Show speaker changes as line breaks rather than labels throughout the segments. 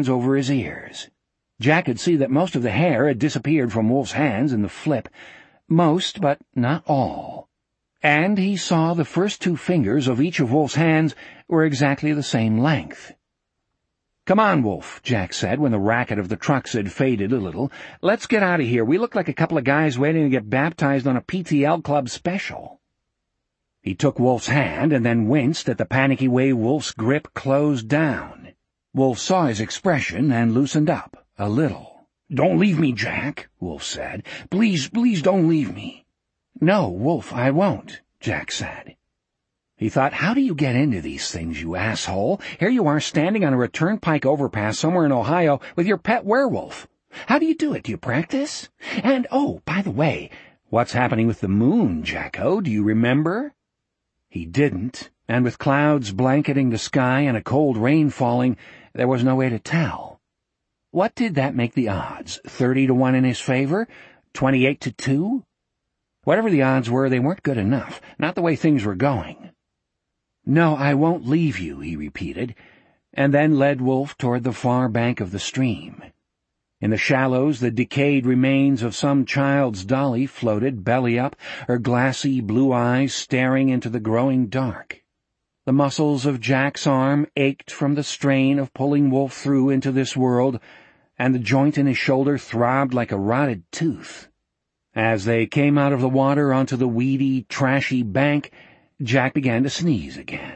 hands over his ears. Jack could see that most of the hair had disappeared from Wolf's hands in the flip. Most, but not all. And he saw the first 2 fingers of each of Wolf's hands were exactly the same length. "Come on, Wolf," Jack said when the racket of the trucks had faded a little. "Let's get out of here. We look like a couple of guys waiting to get baptized on a PTL Club special." He took Wolf's hand and then winced at the panicky way Wolf's grip closed down. Wolf saw his expression and loosened up a little. "Don't leave me, Jack," Wolf said. "Please, please don't leave me." "No, Wolf, I won't," Jack said. He thought, how do you get into these things, you asshole? Here you are standing on a turnpike overpass somewhere in Ohio with your pet werewolf. How do you do it? Do you practice? And, oh, by the way, what's happening with the moon, Jacko? Do you remember? He didn't, and with clouds blanketing the sky and a cold rain falling, there was no way to tell. What did that make the odds? 30-1 in his favor? 28-2? Whatever the odds were, they weren't good enough, not the way things were going. "No, I won't leave you," he repeated, and then led Wolf toward the far bank of the stream. In the shallows, the decayed remains of some child's dolly floated belly up, her glassy blue eyes staring into the growing dark. The muscles of Jack's arm ached from the strain of pulling Wolf through into this world, and the joint in his shoulder throbbed like a rotted tooth. As they came out of the water onto the weedy, trashy bank, Jack began to sneeze again.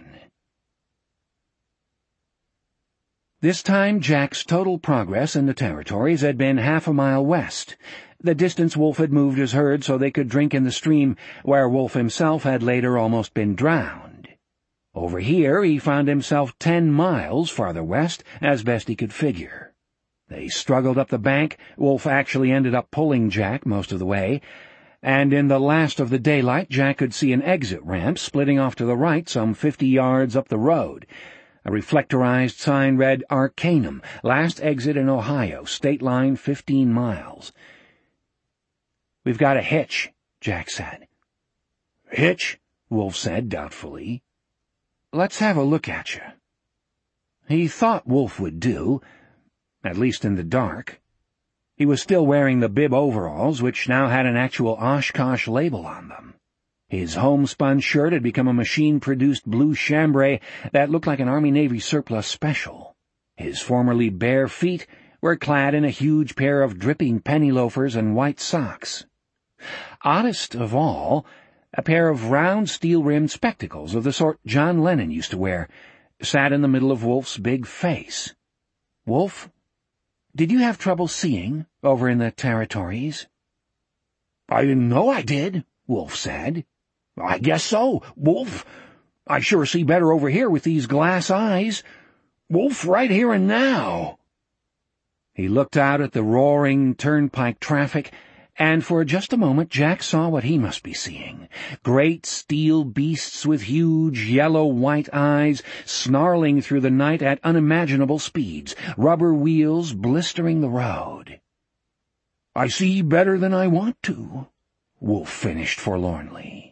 This time Jack's total progress in the territories had been half a mile west. The distance Wolf had moved his herd so they could drink in the stream, where Wolf himself had later almost been drowned. Over here he found himself 10 miles farther west, as best he could figure. They struggled up the bank. Wolf actually ended up pulling Jack most of the way, and in the last of the daylight Jack could see an exit ramp splitting off to the right some 50 yards up the road. A reflectorized sign read Arcanum, last exit in Ohio, state line 15 miles. "We've got a hitch," Jack said. "Hitch?" Wolf said doubtfully. "Let's have a look at you." He thought Wolf would do, at least in the dark. He was still wearing the bib overalls, which now had an actual Oshkosh label on them. His homespun shirt had become a machine-produced blue chambray that looked like an Army-Navy surplus special. His formerly bare feet were clad in a huge pair of dripping penny loafers and white socks. Oddest of all, a pair of round steel-rimmed spectacles of the sort John Lennon used to wear sat in the middle of Wolf's big face. "Wolf, did you have trouble seeing over in the territories?" "I didn't know I did," Wolf said. "I guess so, Wolf. I sure see better over here with these glass eyes. Wolf, right here and now." He looked out at the roaring turnpike traffic, and for just a moment Jack saw what he must be seeing. Great steel beasts with huge yellow-white eyes snarling through the night at unimaginable speeds, rubber wheels blistering the road. "I see better than I want to," Wolf finished forlornly.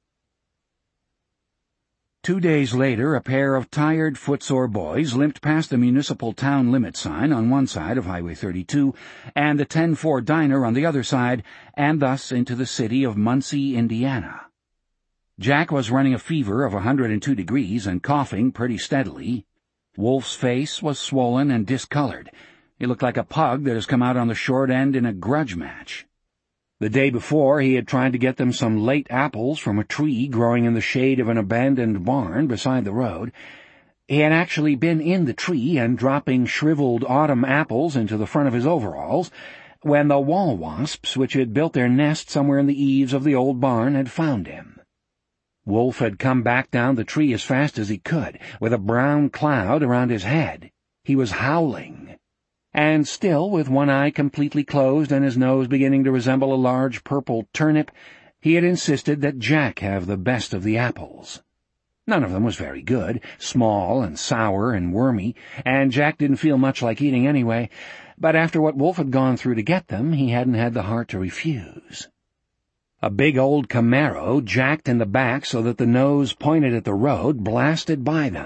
2 days later, a pair of tired, footsore boys limped past the municipal town limit sign on one side of Highway 32 and the 10-4 diner on the other side, and thus into the city of Muncie, Indiana. Jack was running a fever of 102 degrees and coughing pretty steadily. Wolf's face was swollen and discolored. He looked like a pug that has come out on the short end in a grudge match. The day before, he had tried to get them some late apples from a tree growing in the shade of an abandoned barn beside the road. He had actually been in the tree and dropping shriveled autumn apples into the front of his overalls when the wall wasps, which had built their nest somewhere in the eaves of the old barn, had found him. Wolf had come back down the tree as fast as he could, with a brown cloud around his head. He was howling. And still, with one eye completely closed and his nose beginning to resemble a large purple turnip, he had insisted that Jack have the best of the apples. None of them was very good, small and sour and wormy, and Jack didn't feel much like eating anyway, but after what Wolf had gone through to get them, he hadn't had the heart to refuse. A big old Camaro, jacked in the back so that the nose pointed at the road, blasted by them.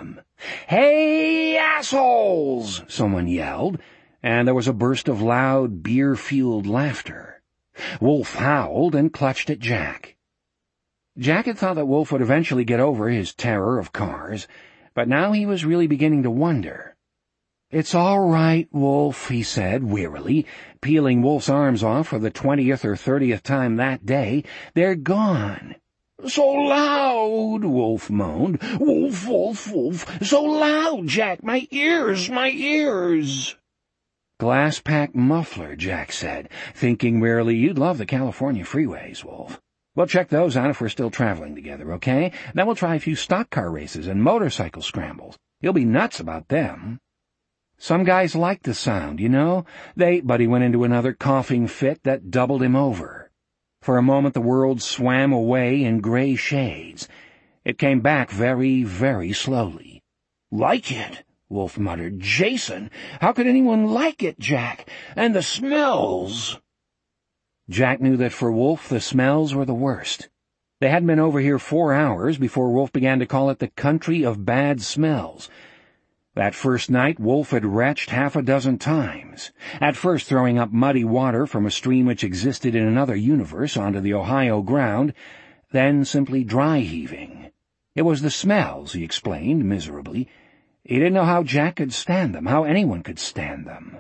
"Hey, assholes!" someone yelled, and there was a burst of loud, beer-fueled laughter. Wolf howled and clutched at Jack. Jack had thought that Wolf would eventually get over his terror of cars, but now he was really beginning to wonder. "It's all right, Wolf," he said wearily, peeling Wolf's arms off for the 20th or 30th time that day. "They're gone." "So loud," Wolf moaned. "Wolf, Wolf, Wolf, so loud, Jack, my ears, my ears." "Glass-pack muffler," Jack said, thinking wearily, "You'd love the California freeways, Wolf. We'll check those out if we're still traveling together, okay? Then we'll try a few stock car races and motorcycle scrambles. You'll be nuts about them." "Some guys like the sound, you know. But he went into another coughing fit that doubled him over. For a moment the world swam away in gray shades. It came back very, very slowly. "Like it?" Wolf muttered. "Jason, how could anyone like it, Jack? And the smells!" Jack knew that for Wolf the smells were the worst. They hadn't been over here 4 hours before Wolf began to call it the country of bad smells. That first night Wolf had retched 6 times, at first throwing up muddy water from a stream which existed in another universe onto the Ohio ground, then simply dry-heaving. It was the smells, he explained miserably. He didn't know how Jack could stand them, how anyone could stand them.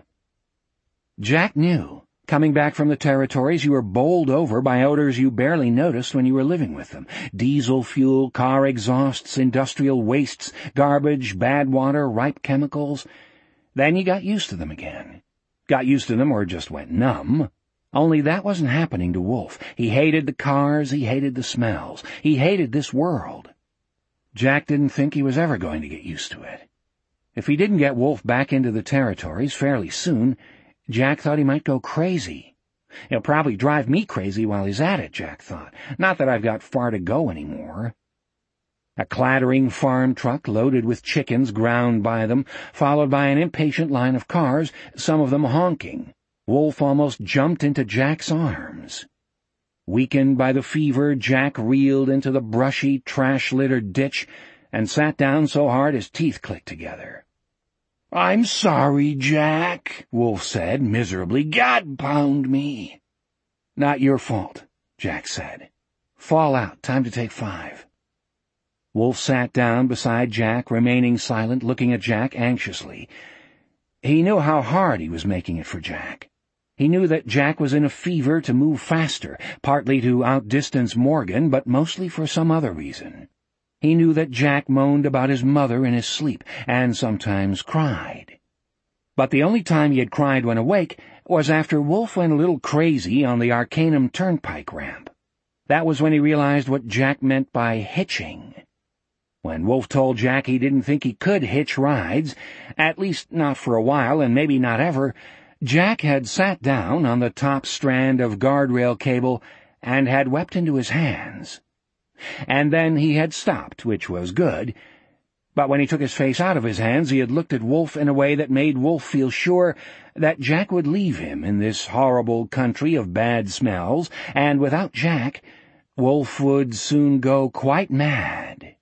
Jack knew. Coming back from the territories, you were bowled over by odors you barely noticed when you were living with them. Diesel fuel, car exhausts, industrial wastes, garbage, bad water, ripe chemicals. Then you got used to them again. Got used to them or just went numb. Only that wasn't happening to Wolf. He hated the cars, he hated the smells, he hated this world. Jack didn't think he was ever going to get used to it. If he didn't get Wolf back into the territories fairly soon, Jack thought he might go crazy. "He'll probably drive me crazy while he's at it," Jack thought. "Not that I've got far to go anymore." A clattering farm truck loaded with chickens ground by them, followed by an impatient line of cars, some of them honking. Wolf almost jumped into Jack's arms. Weakened by the fever, Jack reeled into the brushy, trash-littered ditch and sat down so hard his teeth clicked together. "I'm sorry, Jack," Wolf said miserably. "God pound me." "Not your fault," Jack said. "Fall out. Time to take 5. Wolf sat down beside Jack, remaining silent, looking at Jack anxiously. He knew how hard he was making it for Jack. He knew that Jack was in a fever to move faster, partly to outdistance Morgan, but mostly for some other reason. He knew that Jack moaned about his mother in his sleep, and sometimes cried. But the only time he had cried when awake was after Wolf went a little crazy on the Arcanum Turnpike ramp. That was when he realized what Jack meant by hitching. When Wolf told Jack he didn't think he could hitch rides, at least not for a while and maybe not ever, Jack had sat down on the top strand of guardrail cable and had wept into his hands. And then he had stopped, which was good. But when he took his face out of his hands, he had looked at Wolf in a way that made Wolf feel sure that Jack would leave him in this horrible country of bad smells, and without Jack, Wolf would soon go quite mad.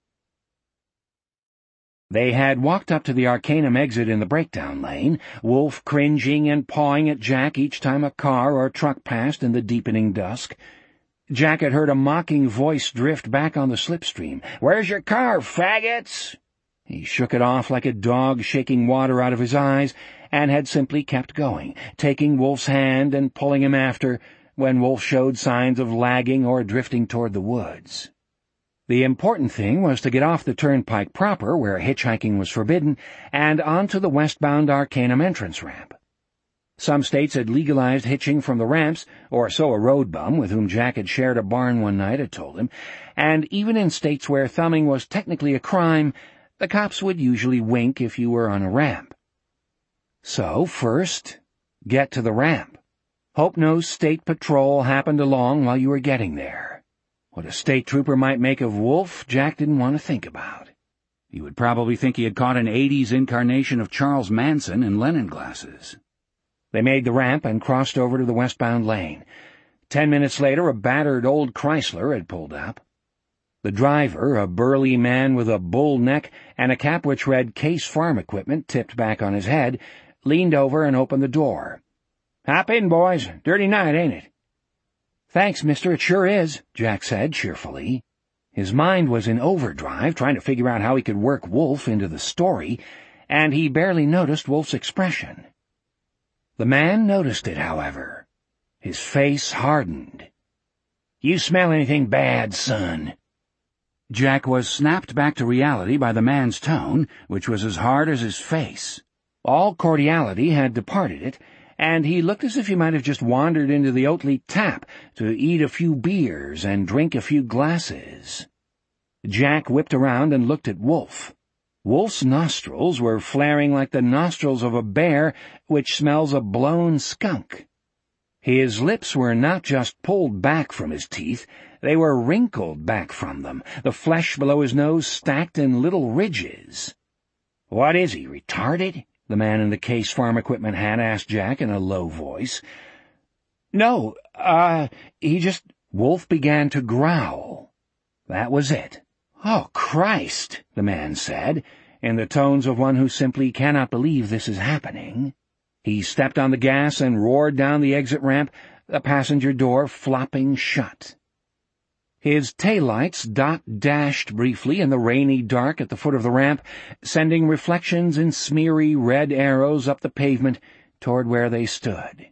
They had walked up to the Arcanum exit in the breakdown lane, Wolf cringing and pawing at Jack each time a car or truck passed in the deepening dusk. Jack had heard a mocking voice drift back on the slipstream. "Where's your car, faggots?" He shook it off like a dog shaking water out of his eyes, and had simply kept going, taking Wolf's hand and pulling him after when Wolf showed signs of lagging or drifting toward the woods. The important thing was to get off the turnpike proper, where hitchhiking was forbidden, and onto the westbound Arcanum entrance ramp. Some states had legalized hitching from the ramps, or so a road bum with whom Jack had shared a barn one night had told him, and even in states where thumbing was technically a crime, the cops would usually wink if you were on a ramp. So, first, get to the ramp. Hope no state patrol happened along while you were getting there. What a state trooper might make of Wolf, Jack didn't want to think about. He would probably think he had caught an 80s incarnation of Charles Manson in Lennon glasses. They made the ramp and crossed over to the westbound lane. 10 minutes later, a battered old Chrysler had pulled up. The driver, a burly man with a bull neck and a cap which read Case Farm Equipment tipped back on his head, leaned over and opened the door. "Hop in, boys. Dirty night, ain't it?" "Thanks, mister, it sure is," Jack said cheerfully. His mind was in overdrive, trying to figure out how he could work Wolf into the story, and he barely noticed Wolf's expression. The man noticed it, however. His face hardened. "You smell anything bad, son?" Jack was snapped back to reality by the man's tone, which was as hard as his face. All cordiality had departed it, and he looked as if he might have just wandered into the Oatly Tap to eat a few beers and drink a few glasses. Jack whipped around and looked at Wolf. Wolf's nostrils were flaring like the nostrils of a bear which smells a blown skunk. His lips were not just pulled back from his teeth, they were wrinkled back from them, the flesh below his nose stacked in little ridges. "What is he, retarded?" the man in the Case Farm Equipment hat asked Jack in a low voice. "No, he just—" Wolf began to growl. That was it. "Oh, Christ," the man said, in the tones of one who simply cannot believe this is happening. He stepped on the gas and roared down the exit ramp, the passenger door flopping shut. His taillights dashed briefly in the rainy dark at the foot of the ramp, sending reflections in smeary red arrows up the pavement toward where they stood.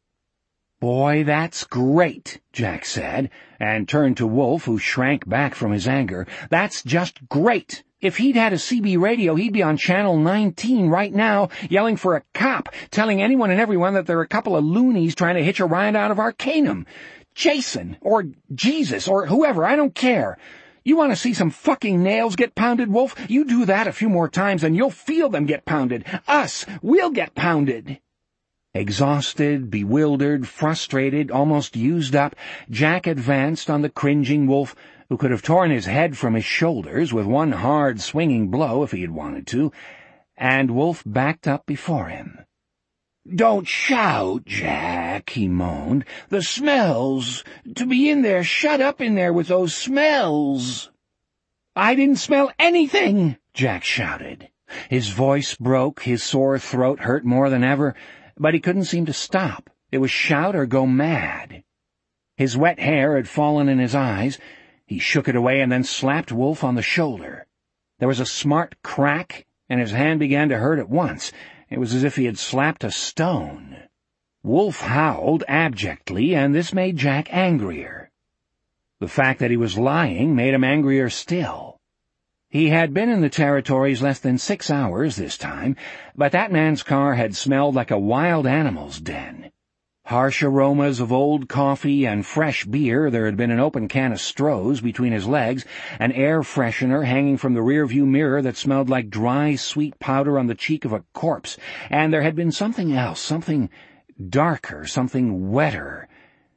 "Boy, that's great," Jack said, and turned to Wolf, who shrank back from his anger. "That's just great. If he'd had a CB radio, he'd be on Channel 19 right now, yelling for a cop, telling anyone and everyone that they're a couple of loonies trying to hitch a ride out of Arcanum. Jason, or Jesus, or whoever, I don't care. You want to see some fucking nails get pounded, Wolf? You do that a few more times and you'll feel them get pounded. We'll get pounded." Exhausted, bewildered, frustrated, almost used up, Jack advanced on the cringing Wolf, who could have torn his head from his shoulders with one hard, swinging blow if he had wanted to, and Wolf backed up before him. "Don't shout, Jack," he moaned. "The smells. To be in there, shut up in there with those smells." "I didn't smell anything," Jack shouted. His voice broke, his sore throat hurt more than ever, but he couldn't seem to stop. It was shout or go mad. His wet hair had fallen in his eyes. He shook it away and then slapped Wolf on the shoulder. There was a smart crack, and his hand began to hurt at once. It was as if he had slapped a stone. Wolf howled abjectly, and this made Jack angrier. The fact that he was lying made him angrier still. He had been in the territories less than 6 hours this time, but that man's car had smelled like a wild animal's den. Harsh aromas of old coffee and fresh beer, there had been an open can of Stroh's between his legs, an air freshener hanging from the rearview mirror that smelled like dry, sweet powder on the cheek of a corpse, and there had been something else, something darker, something wetter.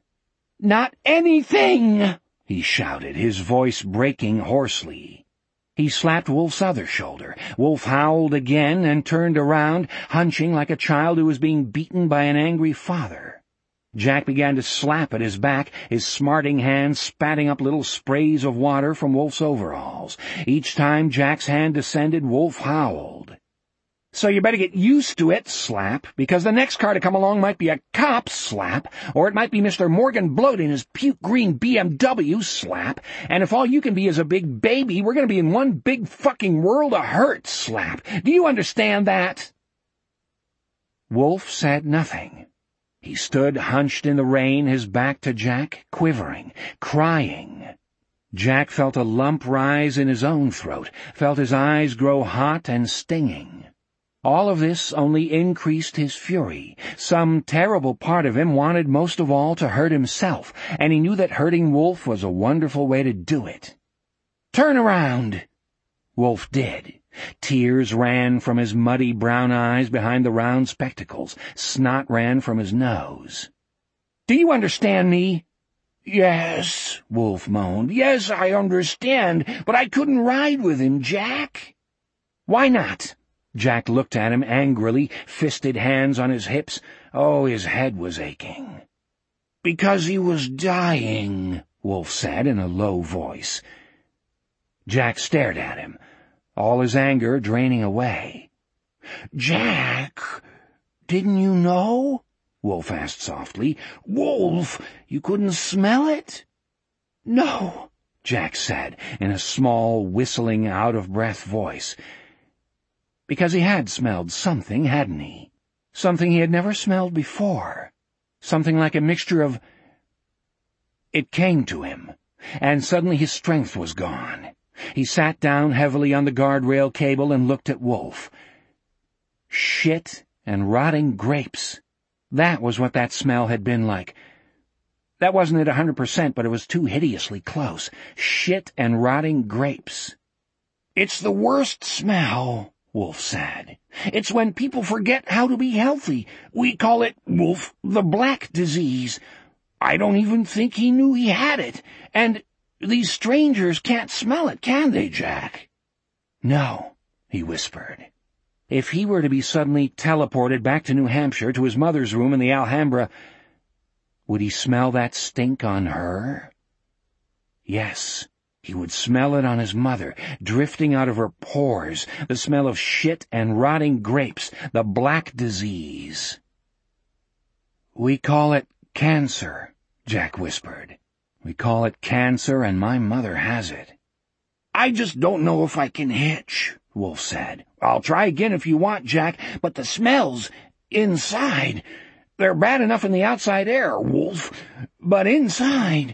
"Not anything!" he shouted, his voice breaking hoarsely. He slapped Wolf's other shoulder. Wolf howled again and turned around, hunching like a child who was being beaten by an angry father. Jack began to slap at his back, his smarting hands spatting up little sprays of water from Wolf's overalls. Each time Jack's hand descended, Wolf howled. "So you better get used to it, slap, because the next car to come along might be a cop, slap, or it might be Mr. Morgan Bloat in his puke green BMW, slap, and if all you can be is a big baby, we're going to be in one big fucking world of hurt, slap. Do you understand that?" Wolf said nothing. He stood hunched in the rain, his back to Jack, quivering, crying. Jack felt a lump rise in his own throat, felt his eyes grow hot and stinging. All of this only increased his fury. Some terrible part of him wanted most of all to hurt himself, and he knew that hurting Wolf was a wonderful way to do it. "Turn around!" Wolf did. Tears ran from his muddy brown eyes behind the round spectacles. Snot ran from his nose. "Do you understand me?" "Yes," Wolf moaned. "Yes, I understand, but I couldn't ride with him, Jack." "Why not?" Jack looked at him angrily, fisted hands on his hips. Oh, his head was aching. "Because he was dying," Wolf said in a low voice. Jack stared at him, all his anger draining away. "Jack, didn't you know?" Wolf asked softly. "Wolf, you couldn't smell it?" "No," Jack said, in a small, whistling, out-of-breath voice. Because he had smelled something, hadn't he? Something he had never smelled before. Something like a mixture of... It came to him, and suddenly his strength was gone. He sat down heavily on the guardrail cable and looked at Wolf. Shit and rotting grapes. That was what that smell had been like. That wasn't it 100%, but it was too hideously close. Shit and rotting grapes. "It's the worst smell," Wolf said. "It's when people forget how to be healthy. We call it, Wolf, the black disease. I don't even think he knew he had it. And these strangers can't smell it, can they, Jack?" "No," he whispered. If he were to be suddenly teleported back to New Hampshire, to his mother's room in the Alhambra, would he smell that stink on her? Yes, he would smell it on his mother, drifting out of her pores, the smell of shit and rotting grapes, the black disease. "We call it cancer," Jack whispered. "We call it cancer, and my mother has it." "I just don't know if I can hitch," Wolf said. "I'll try again if you want, Jack, but the smells inside, they're bad enough in the outside air, Wolf, but inside—"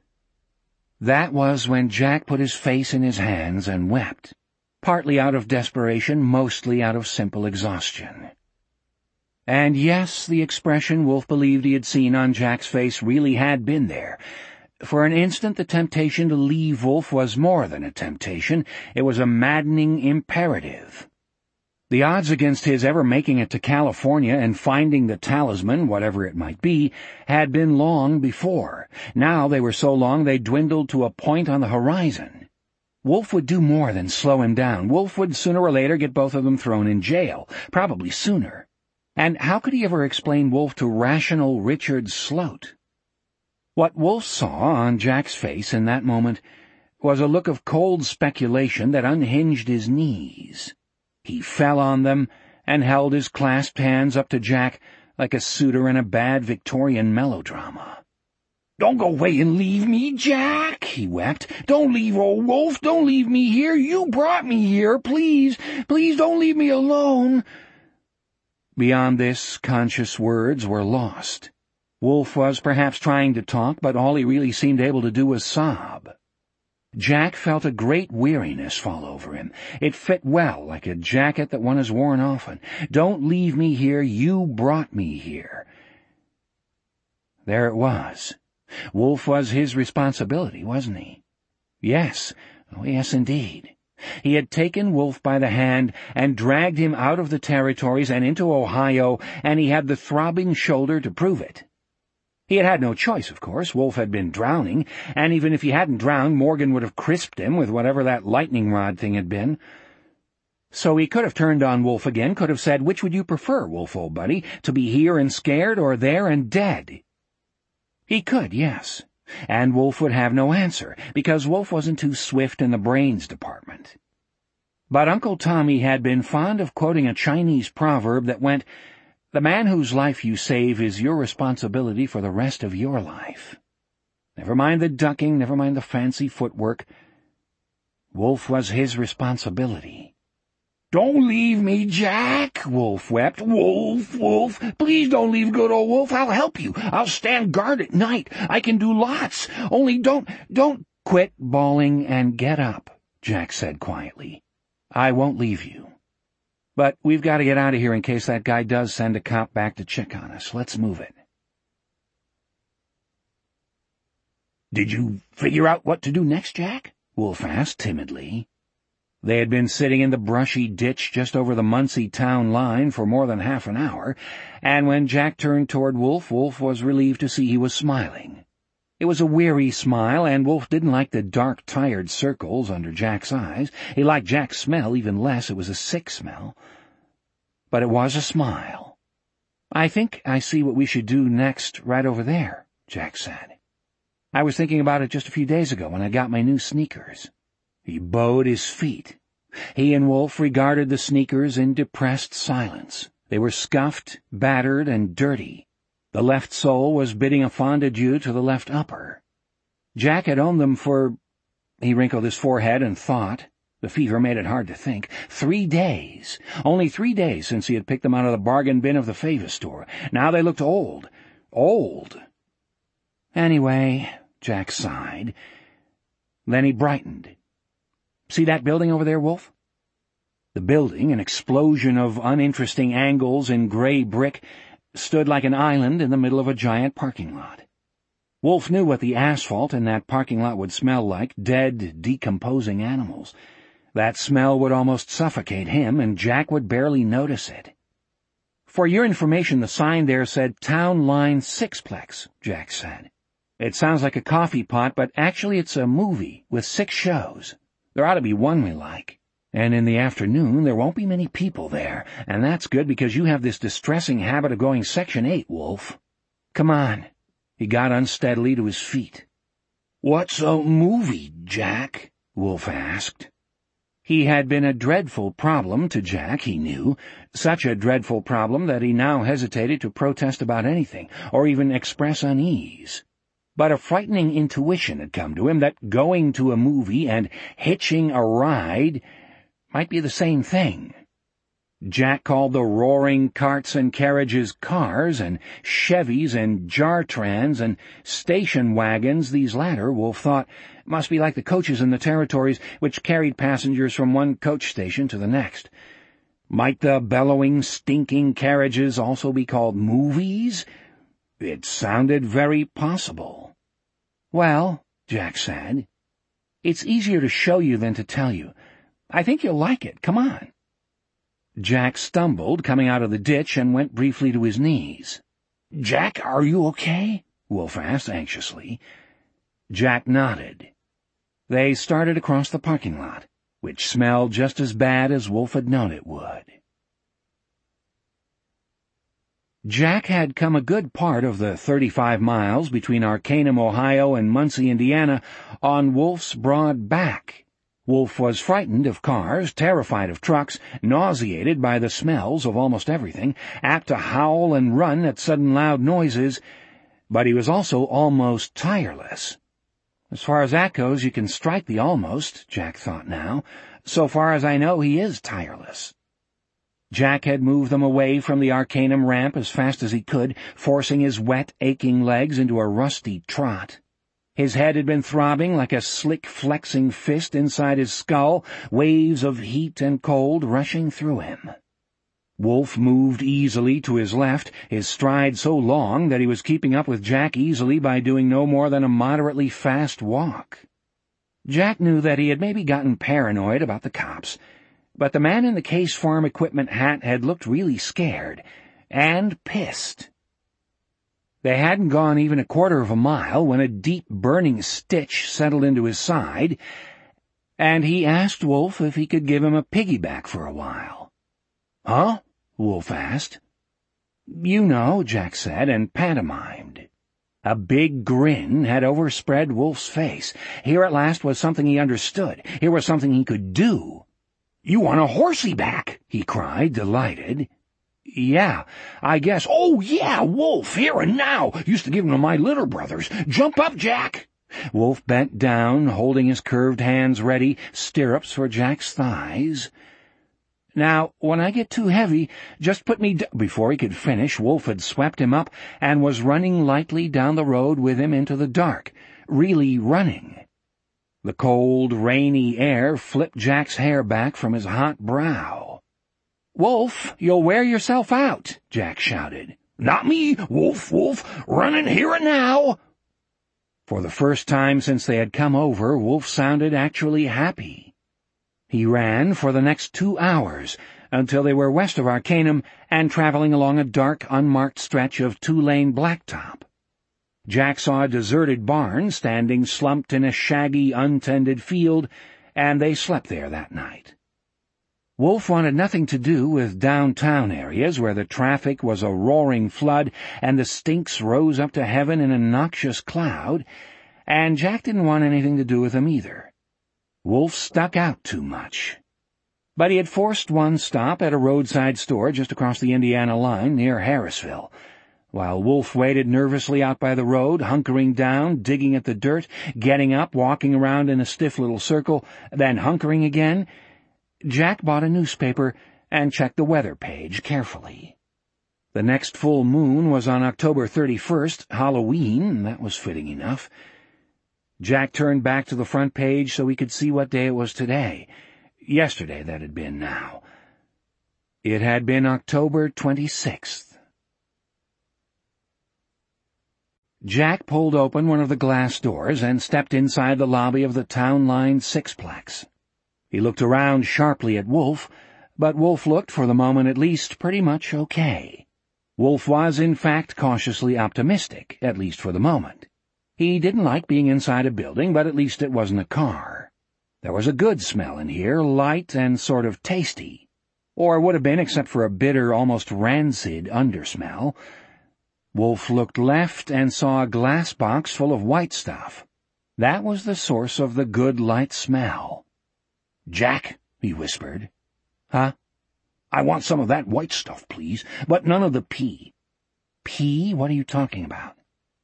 That was when Jack put his face in his hands and wept, partly out of desperation, mostly out of simple exhaustion. And yes, the expression Wolf believed he had seen on Jack's face really had been there. For an instant the temptation to leave Wolf was more than a temptation, it was a maddening imperative. The odds against his ever making it to California and finding the talisman, whatever it might be, had been long before. Now they were so long they dwindled to a point on the horizon. Wolf would do more than slow him down. Wolf would sooner or later get both of them thrown in jail, probably sooner. And how could he ever explain Wolf to rational Richard Sloat? What Wolf saw on Jack's face in that moment was a look of cold speculation that unhinged his knees. He fell on them and held his clasped hands up to Jack like a suitor in a bad Victorian melodrama. "Don't go away and leave me, Jack," he wept. "Don't leave old Wolf. Don't leave me here. You brought me here. Please, please don't leave me alone." Beyond this, conscious words were lost. Wolf was perhaps trying to talk, but all he really seemed able to do was sob. Jack felt a great weariness fall over him. It fit well, like a jacket that one has worn often. "Don't leave me here. You brought me here." There it was. Wolf was his responsibility, wasn't he? Yes. Oh, yes, indeed. He had taken Wolf by the hand and dragged him out of the territories and into Ohio, and he had the throbbing shoulder to prove it. He had had no choice, of course. Wolf had been drowning, and even if he hadn't drowned, Morgan would have crisped him with whatever that lightning rod thing had been. So he could have turned on Wolf again, could have said, "Which would you prefer, Wolf, old buddy, to be here and scared or there and dead?" He could, yes, and Wolf would have no answer, because Wolf wasn't too swift in the brains department. But Uncle Tommy had been fond of quoting a Chinese proverb that went, "The man whose life you save is your responsibility for the rest of your life." Never mind the ducking, never mind the fancy footwork. Wolf was his responsibility. "Don't leave me, Jack," Wolf wept. "Wolf, Wolf, please don't leave good old Wolf. I'll help you. I'll stand guard at night. I can do lots. Only don't... "Quit bawling and get up," Jack said quietly. "I won't leave you. But we've got to get out of here in case that guy does send a cop back to check on us. Let's move it." "Did you figure out what to do next, Jack?" Wolf asked timidly. They had been sitting in the brushy ditch just over the Muncie town line for more than half an hour, and when Jack turned toward Wolf, Wolf was relieved to see he was smiling. It was a weary smile, and Wolf didn't like the dark, tired circles under Jack's eyes. He liked Jack's smell even less. It was a sick smell. But it was a smile. "I think I see what we should do next right over there," Jack said. "I was thinking about it just a few days ago when I got my new sneakers." He bowed his feet. He and Wolf regarded the sneakers in depressed silence. They were scuffed, battered, and dirty. The left sole was bidding a fond adieu to the left upper. Jack had owned them for— He wrinkled his forehead and thought. The fever made it hard to think. 3 days. Only 3 days since he had picked them out of the bargain bin of the Favor store. Now they looked old. Old. Anyway, Jack sighed. Then he brightened. See that building over there, Wolf? The building, an explosion of uninteresting angles in gray brick, stood like an island in the middle of a giant parking lot. Wolf knew what the asphalt in that parking lot would smell like, dead, decomposing animals. That smell would almost suffocate him, and Jack would barely notice it. For your information, the sign there said Town Line Sixplex, Jack said. It sounds like a coffee pot, but actually it's a movie with 6 shows. There ought to be one we like. And in the afternoon, there won't be many people there, and that's good because you have this distressing habit of going Section 8, Wolf. Come on. He got unsteadily to his feet. What's a movie, Jack? Wolf asked. He had been a dreadful problem to Jack, he knew, such a dreadful problem that he now hesitated to protest about anything, or even express unease. But a frightening intuition had come to him that going to a movie and hitching a ride might be the same thing. Jack called the roaring carts and carriages cars, and Chevys and Jartrans and station wagons. These latter, Wolf thought, must be like the coaches in the territories which carried passengers from one coach station to the next. Might the bellowing, stinking carriages also be called movies? It sounded very possible. Well, Jack said, it's easier to show you than to tell you. I think you'll like it. Come on. Jack stumbled, coming out of the ditch, and went briefly to his knees. Jack, are you okay? Wolf asked anxiously. Jack nodded. They started across the parking lot, which smelled just as bad as Wolf had known it would. Jack had come a good part of the 35 miles between Arcanum, Ohio, and Muncie, Indiana, on Wolf's broad back. Wolf was frightened of cars, terrified of trucks, nauseated by the smells of almost everything, apt to howl and run at sudden loud noises, but he was also almost tireless. As far as that goes, you can strike the almost, Jack thought now. So far as I know, he is tireless. Jack had moved them away from the Arcanum ramp as fast as he could, forcing his wet, aching legs into a rusty trot. His head had been throbbing like a slick, flexing fist inside his skull, waves of heat and cold rushing through him. Wolf moved easily to his left, his stride so long that he was keeping up with Jack easily by doing no more than a moderately fast walk. Jack knew that he had maybe gotten paranoid about the cops, but the man in the Case Farm equipment hat had looked really scared and pissed. They hadn't gone even a quarter of a mile when a deep, burning stitch settled into his side, and he asked Wolf if he could give him a piggyback for a while. Huh? Wolf asked. You know, Jack said, and pantomimed. A big grin had overspread Wolf's face. Here at last was something he understood. Here was something he could do. You want a horsey back? He cried, delighted. Yeah, I guess. Oh, yeah, Wolf, here and now. Used to give them to my little brothers. Jump up, Jack. Wolf bent down, holding his curved hands ready, stirrups for Jack's thighs. Now, when I get too heavy, just put me Before he could finish, Wolf had swept him up and was running lightly down the road with him into the dark, really running. The cold, rainy air flipped Jack's hair back from his hot brow. Wolf, you'll wear yourself out, Jack shouted. Not me, Wolf, Wolf, running here and now. For the first time since they had come over, Wolf sounded actually happy. He ran for the next 2 hours, until they were west of Arcanum and traveling along a dark, unmarked stretch of 2-lane blacktop. Jack saw a deserted barn standing slumped in a shaggy, untended field, and they slept there that night. Wolf wanted nothing to do with downtown areas where the traffic was a roaring flood and the stinks rose up to heaven in a noxious cloud, and Jack didn't want anything to do with them either. Wolf stuck out too much. But he had forced one stop at a roadside store just across the Indiana line near Harrisville. While Wolf waited nervously out by the road, hunkering down, digging at the dirt, getting up, walking around in a stiff little circle, then hunkering again, Jack bought a newspaper and checked the weather page carefully. The next full moon was on October 31st, Halloween. That was fitting enough. Jack turned back to the front page so he could see what day it was today. Yesterday, that had been now. It had been October 26th. Jack pulled open one of the glass doors and stepped inside the lobby of the town-lined sixplex. He looked around sharply at Wolf, but Wolf looked, for the moment at least, pretty much okay. Wolf was, in fact, cautiously optimistic, at least for the moment. He didn't like being inside a building, but at least it wasn't a car. There was a good smell in here, light and sort of tasty. Or would have been, except for a bitter, almost rancid undersmell. Wolf looked left and saw a glass box full of white stuff. That was the source of the good light smell. "Jack," he whispered. "Huh?" "I want some of that white stuff, please, but none of the pee." "Pee? What are you talking about?"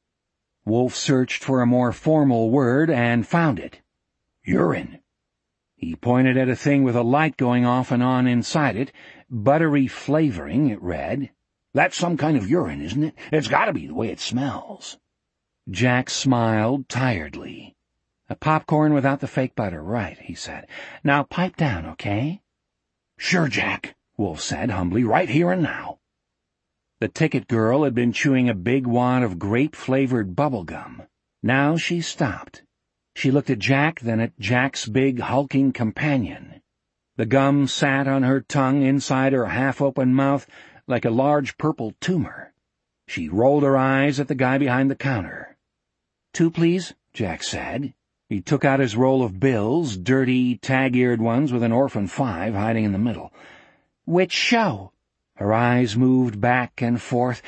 Wolf searched for a more formal word and found it. "Urine." He pointed at a thing with a light going off and on inside it. Buttery flavoring, it read. "That's some kind of urine, isn't it? It's got to be the way it smells." Jack smiled tiredly. "A popcorn without the fake butter, right," he said. "Now pipe down, okay?" "Sure, Jack," Wolf said humbly, "right here and now." The ticket girl had been chewing a big wad of grape-flavored bubble gum. Now she stopped. She looked at Jack, then at Jack's big, hulking companion. The gum sat on her tongue inside her half-open mouth like a large purple tumor. She rolled her eyes at the guy behind the counter. "Two, please," Jack said. He took out his roll of bills, dirty, tag-eared ones with an orphan 5 hiding in the middle. "Which show?" Her eyes moved back and forth,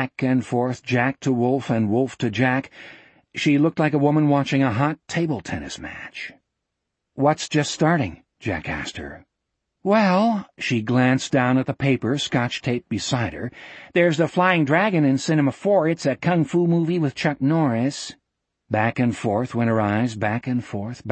Jack to Wolf and Wolf to Jack. She looked like a woman watching a hot table tennis match. "What's just starting?" Jack asked her. "Well," she glanced down at the paper, Scotch tape beside her, "there's The Flying Dragon in Cinema 4. It's a kung fu movie with Chuck Norris." Back and forth went her eyes, back and forth.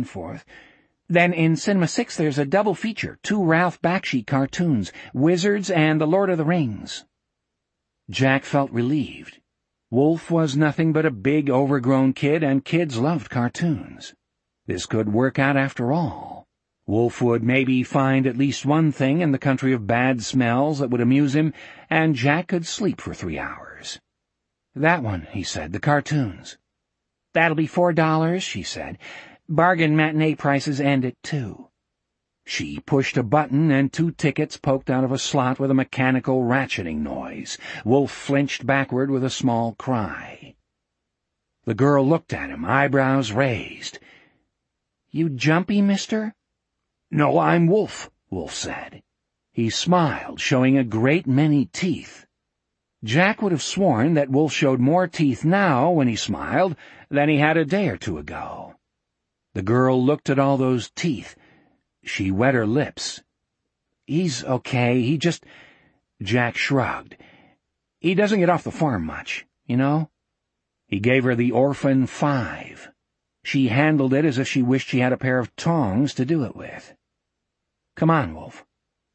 "Then in Cinema 6 there's a double feature, 2 Ralph Bakshi cartoons, Wizards and The Lord of the Rings." Jack felt relieved. Wolf was nothing but a big, overgrown kid, and kids loved cartoons. This could work out after all. Wolf would maybe find at least one thing in the country of bad smells that would amuse him, and Jack could sleep for 3 hours. "That one," he said, "the cartoons." "That'll be $4, she said. "Bargain matinee prices end at 2. She pushed a button, and 2 tickets poked out of a slot with a mechanical ratcheting noise. Wolf flinched backward with a small cry. The girl looked at him, eyebrows raised. "You jumpy, mister?" "No, I'm Wolf," Wolf said. He smiled, showing a great many teeth. Jack would have sworn that Wolf showed more teeth now when he smiled than he had a day or 2 ago. The girl looked at all those teeth. She wet her lips. "He's okay, he just—" Jack shrugged. "He doesn't get off the farm much, you know?" He gave her the orphan 5. She handled it as if she wished she had a pair of tongs to do it with. "Come on, Wolf."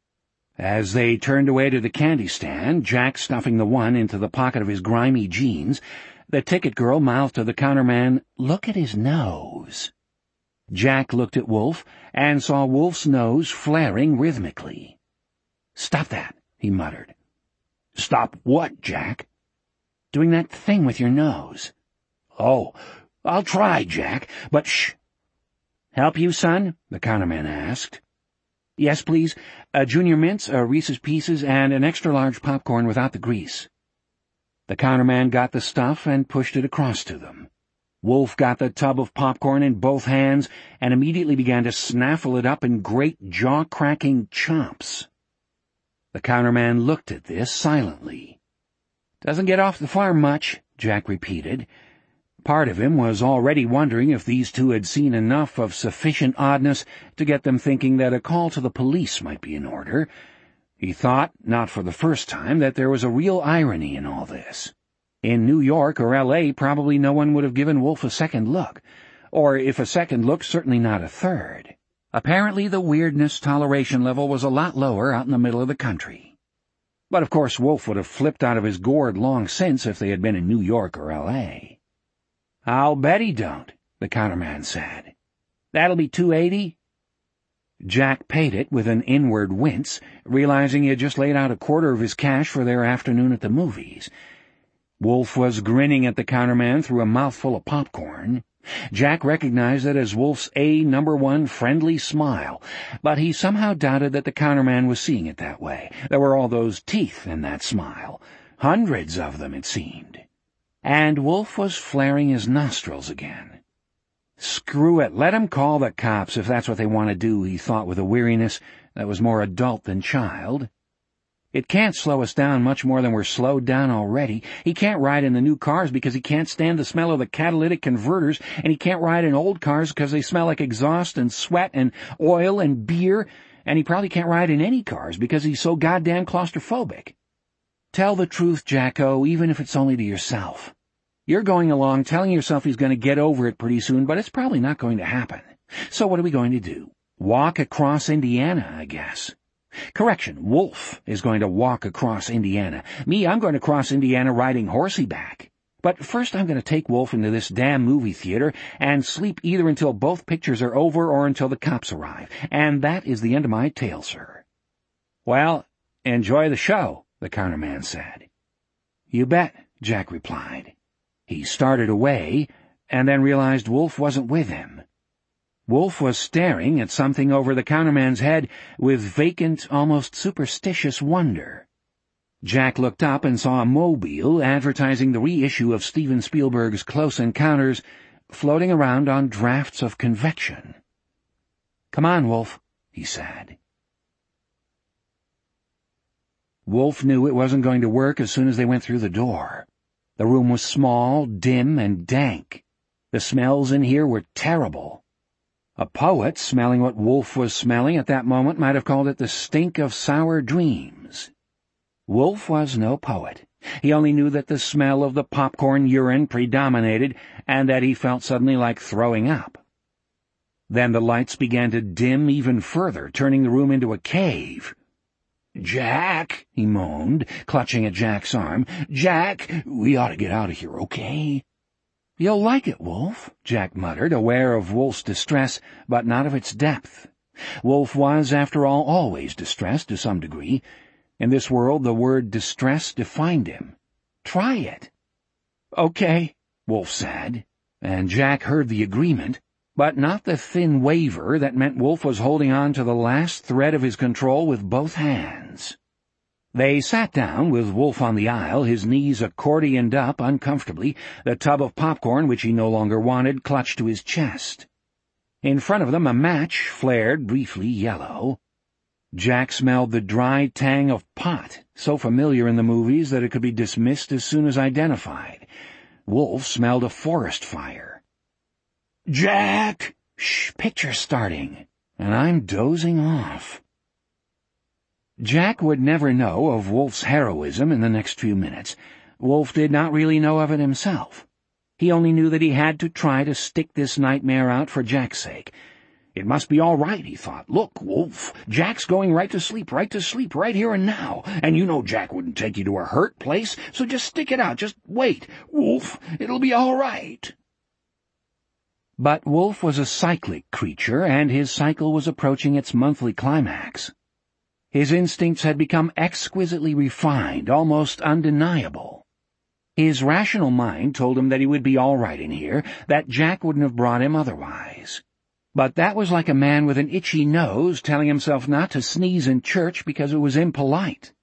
As they turned away to the candy stand, Jack stuffing the one into the pocket of his grimy jeans, the ticket girl mouthed to the counterman, "Look at his nose." Jack looked at Wolf and saw Wolf's nose flaring rhythmically. "Stop that," he muttered. "Stop what, Jack?" "Doing that thing with your nose." "Oh, I'll try, Jack, but shh." "Help you, son?" the counterman asked. "Yes, please. A Junior Mints, a Reese's Pieces, and an extra-large popcorn without the grease." The counterman got the stuff and pushed it across to them. Wolf got the tub of popcorn in both hands and immediately began to snaffle it up in great jaw-cracking chomps. The counterman looked at this silently. "Doesn't get off the farm much," Jack repeated. Part of him was already wondering if these two had seen enough of sufficient oddness to get them thinking that a call to the police might be in order. He thought, not for the first time, that there was a real irony in all this. In New York or L.A., probably no one would have given Wolf a second look, or if a second look, certainly not a third. Apparently the weirdness toleration level was a lot lower out in the middle of the country. But of course Wolf would have flipped out of his gourd long since if they had been in New York or L.A. "I'll bet he don't," the counterman said. "That'll be $2.80? Jack paid it with an inward wince, realizing he had just laid out a quarter of his cash for their afternoon at the movies. Wolf was grinning at the counterman through a mouthful of popcorn. Jack recognized it as Wolf's #1 friendly smile, but he somehow doubted that the counterman was seeing it that way. There were all those teeth in that smile. Hundreds of them, it seemed. And Wolf was flaring his nostrils again. "Screw it, let 'em call the cops if that's what they want to do," he thought with a weariness that was more adult than child. "It can't slow us down much more than we're slowed down already. He can't ride in the new cars because he can't stand the smell of the catalytic converters, and he can't ride in old cars because they smell like exhaust and sweat and oil and beer, and he probably can't ride in any cars because he's so goddamn claustrophobic. Tell the truth, Jacko, even if it's only to yourself. You're going along telling yourself he's going to get over it pretty soon, but it's probably not going to happen. So what are we going to do? Walk across Indiana, I guess. Correction, Wolf is going to walk across Indiana. Me, I'm going to cross Indiana riding horseback. But first I'm going to take Wolf into this damn movie theater and sleep either until both pictures are over or until the cops arrive. And that is the end of my tale, sir." "Well, enjoy the show," the counterman said. "You bet," Jack replied. He started away, and then realized Wolf wasn't with him. Wolf was staring at something over the counterman's head with vacant, almost superstitious wonder. Jack looked up and saw a mobile advertising the reissue of Steven Spielberg's Close Encounters floating around on drafts of convection. "Come on, Wolf," he said. Wolf knew it wasn't going to work as soon as they went through the door. The room was small, dim, and dank. The smells in here were terrible. A poet, smelling what Wolf was smelling at that moment, might have called it the stink of sour dreams. Wolf was no poet. He only knew that the smell of the popcorn urine predominated and that he felt suddenly like throwing up. Then the lights began to dim even further, turning the room into a cave. "Jack," he moaned, clutching at Jack's arm. "Jack, we ought to get out of here, okay?" "You'll like it, Wolf," Jack muttered, aware of Wolf's distress, but not of its depth. Wolf was, after all, always distressed to some degree. In this world, the word distress defined him. "Try it." "Okay," Wolf said, and Jack heard the agreement, but not the thin waver that meant Wolf was holding on to the last thread of his control with both hands. They sat down, with Wolf on the aisle, his knees accordioned up uncomfortably, the tub of popcorn, which he no longer wanted, clutched to his chest. In front of them a match flared briefly yellow. Jack smelled the dry tang of pot, so familiar in the movies that it could be dismissed as soon as identified. Wolf smelled a forest fire. "Jack! Shh, picture's starting, and I'm dozing off." Jack would never know of Wolf's heroism in the next few minutes. Wolf did not really know of it himself. He only knew that he had to try to stick this nightmare out for Jack's sake. It must be all right, he thought. Look, Wolf, Jack's going right to sleep, right here and now. And you know Jack wouldn't take you to a hurt place, so just stick it out. Just wait. Wolf, it'll be all right. But Wolf was a cyclic creature, and his cycle was approaching its monthly climax. His instincts had become exquisitely refined, almost undeniable. His rational mind told him that he would be all right in here, that Jack wouldn't have brought him otherwise. But that was like a man with an itchy nose telling himself not to sneeze in church because it was impolite.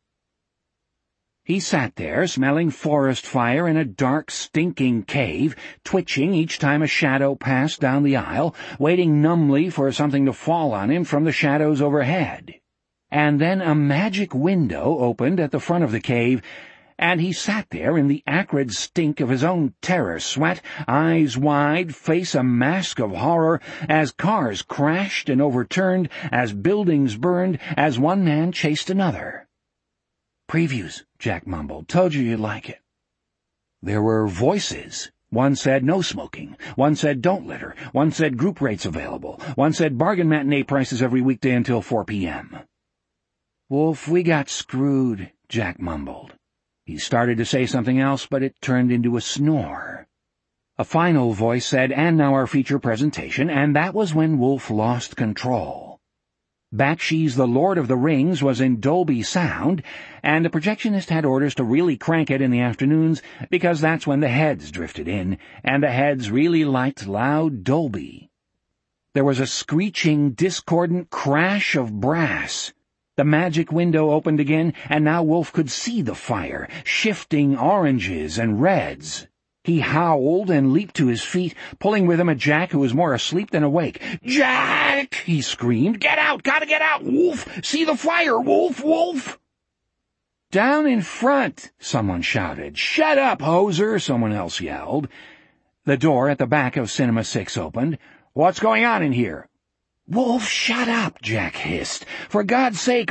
He sat there, smelling forest fire in a dark, stinking cave, twitching each time a shadow passed down the aisle, waiting numbly for something to fall on him from the shadows overhead. And then a magic window opened at the front of the cave, and he sat there in the acrid stink of his own terror sweat, eyes wide, face a mask of horror, as cars crashed and overturned, as buildings burned, as one man chased another. "Previews," Jack mumbled. "Told you you'd like it." There were voices. One said no smoking. One said don't litter. One said group rates available. One said bargain matinee prices every weekday until 4 p.m. "Wolf, we got screwed," Jack mumbled. He started to say something else, but it turned into a snore. A final voice said, "And now our feature presentation," and that was when Wolf lost control. Bakshi's The Lord of the Rings was in Dolby Sound, and the projectionist had orders to really crank it in the afternoons because that's when the heads drifted in, and the heads really liked loud Dolby. There was a screeching, discordant crash of brass. The magic window opened again, and now Wolf could see the fire, shifting oranges and reds. He howled and leaped to his feet, pulling with him a Jack who was more asleep than awake. "Jack!" he screamed. "Get out! Gotta get out! Wolf! See the fire! Wolf! Wolf!" "Down in front!" someone shouted. "Shut up, hoser!" someone else yelled. The door at the back of Cinema 6 opened. "What's going on in here?" "Wolf, shut up!" Jack hissed. "For God's sake!"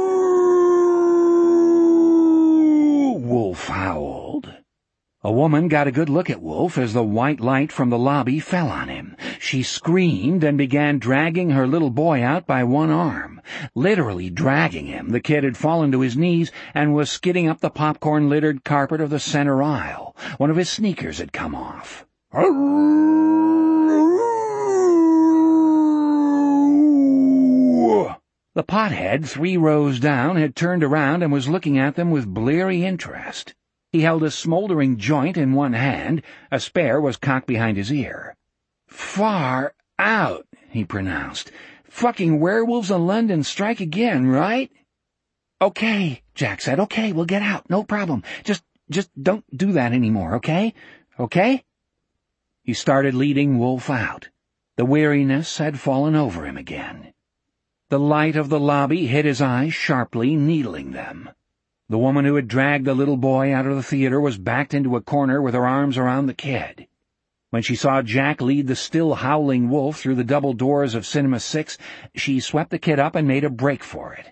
"Oh!" Wolf howled. A woman got a good look at Wolf as the white light from the lobby fell on him. She screamed and began dragging her little boy out by one arm. Literally dragging him, the kid had fallen to his knees and was skidding up the popcorn-littered carpet of the center aisle. One of his sneakers had come off. The pothead, 3 rows down, had turned around and was looking at them with bleary interest. He held a smoldering joint in one hand. A spare was cocked behind his ear. "Far out," he pronounced. "Fucking werewolves of London strike again, right?" "Okay," Jack said. "Okay, we'll get out. No problem. Just don't do that anymore, okay? Okay?" He started leading Wolf out. The weariness had fallen over him again. The light of the lobby hit his eyes sharply, needling them. The woman who had dragged the little boy out of the theater was backed into a corner with her arms around the kid. When she saw Jack lead the still howling Wolf through the double doors of Cinema 6, she swept the kid up and made a break for it.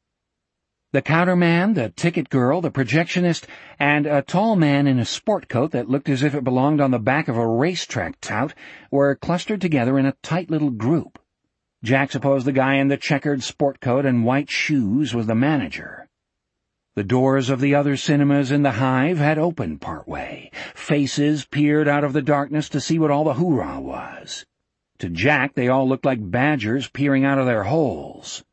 The counterman, the ticket girl, the projectionist, and a tall man in a sport coat that looked as if it belonged on the back of a racetrack tout were clustered together in a tight little group. Jack supposed the guy in the checkered sport coat and white shoes was the manager. The doors of the other cinemas in the hive had opened part way. Faces peered out of the darkness to see what all the hoorah was. To Jack, they all looked like badgers peering out of their holes.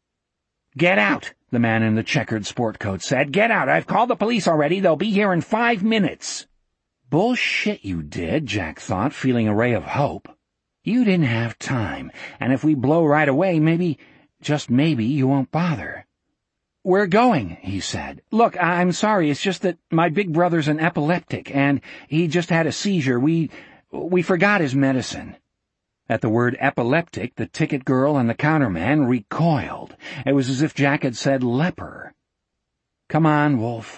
"Get out," the man in the checkered sport coat said. "Get out. I've called the police already. They'll be here in 5 minutes. "Bullshit you did," Jack thought, feeling a ray of hope. "You didn't have time, and if we blow right away, maybe, just maybe, you won't bother." "We're going," he said. "Look, I'm sorry, it's just that my big brother's an epileptic, and he just had a seizure. We forgot his medicine." At the word epileptic, the ticket girl and the counterman recoiled. It was as if Jack had said leper. "Come on, Wolf."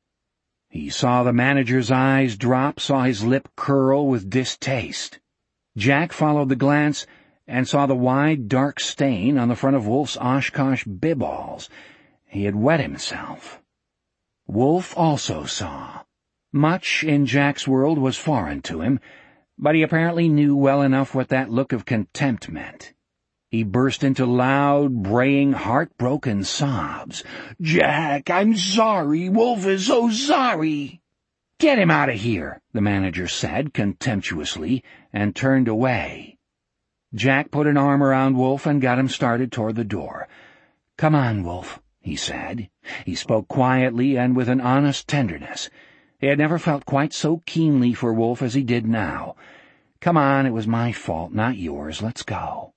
He saw the manager's eyes drop, saw his lip curl with distaste. Jack followed the glance and saw the wide, dark stain on the front of Wolf's Oshkosh bib-alls. He had wet himself. Wolf also saw. Much in Jack's world was foreign to him, but he apparently knew well enough what that look of contempt meant. He burst into loud, braying, heartbroken sobs. "Jack, I'm sorry. Wolf is so sorry." "Get him out of here," the manager said contemptuously, and turned away. Jack put an arm around Wolf and got him started toward the door. "Come on, Wolf," he said. He spoke quietly and with an honest tenderness. He had never felt quite so keenly for Wolf as he did now. "Come on, it was my fault, not yours. Let's go."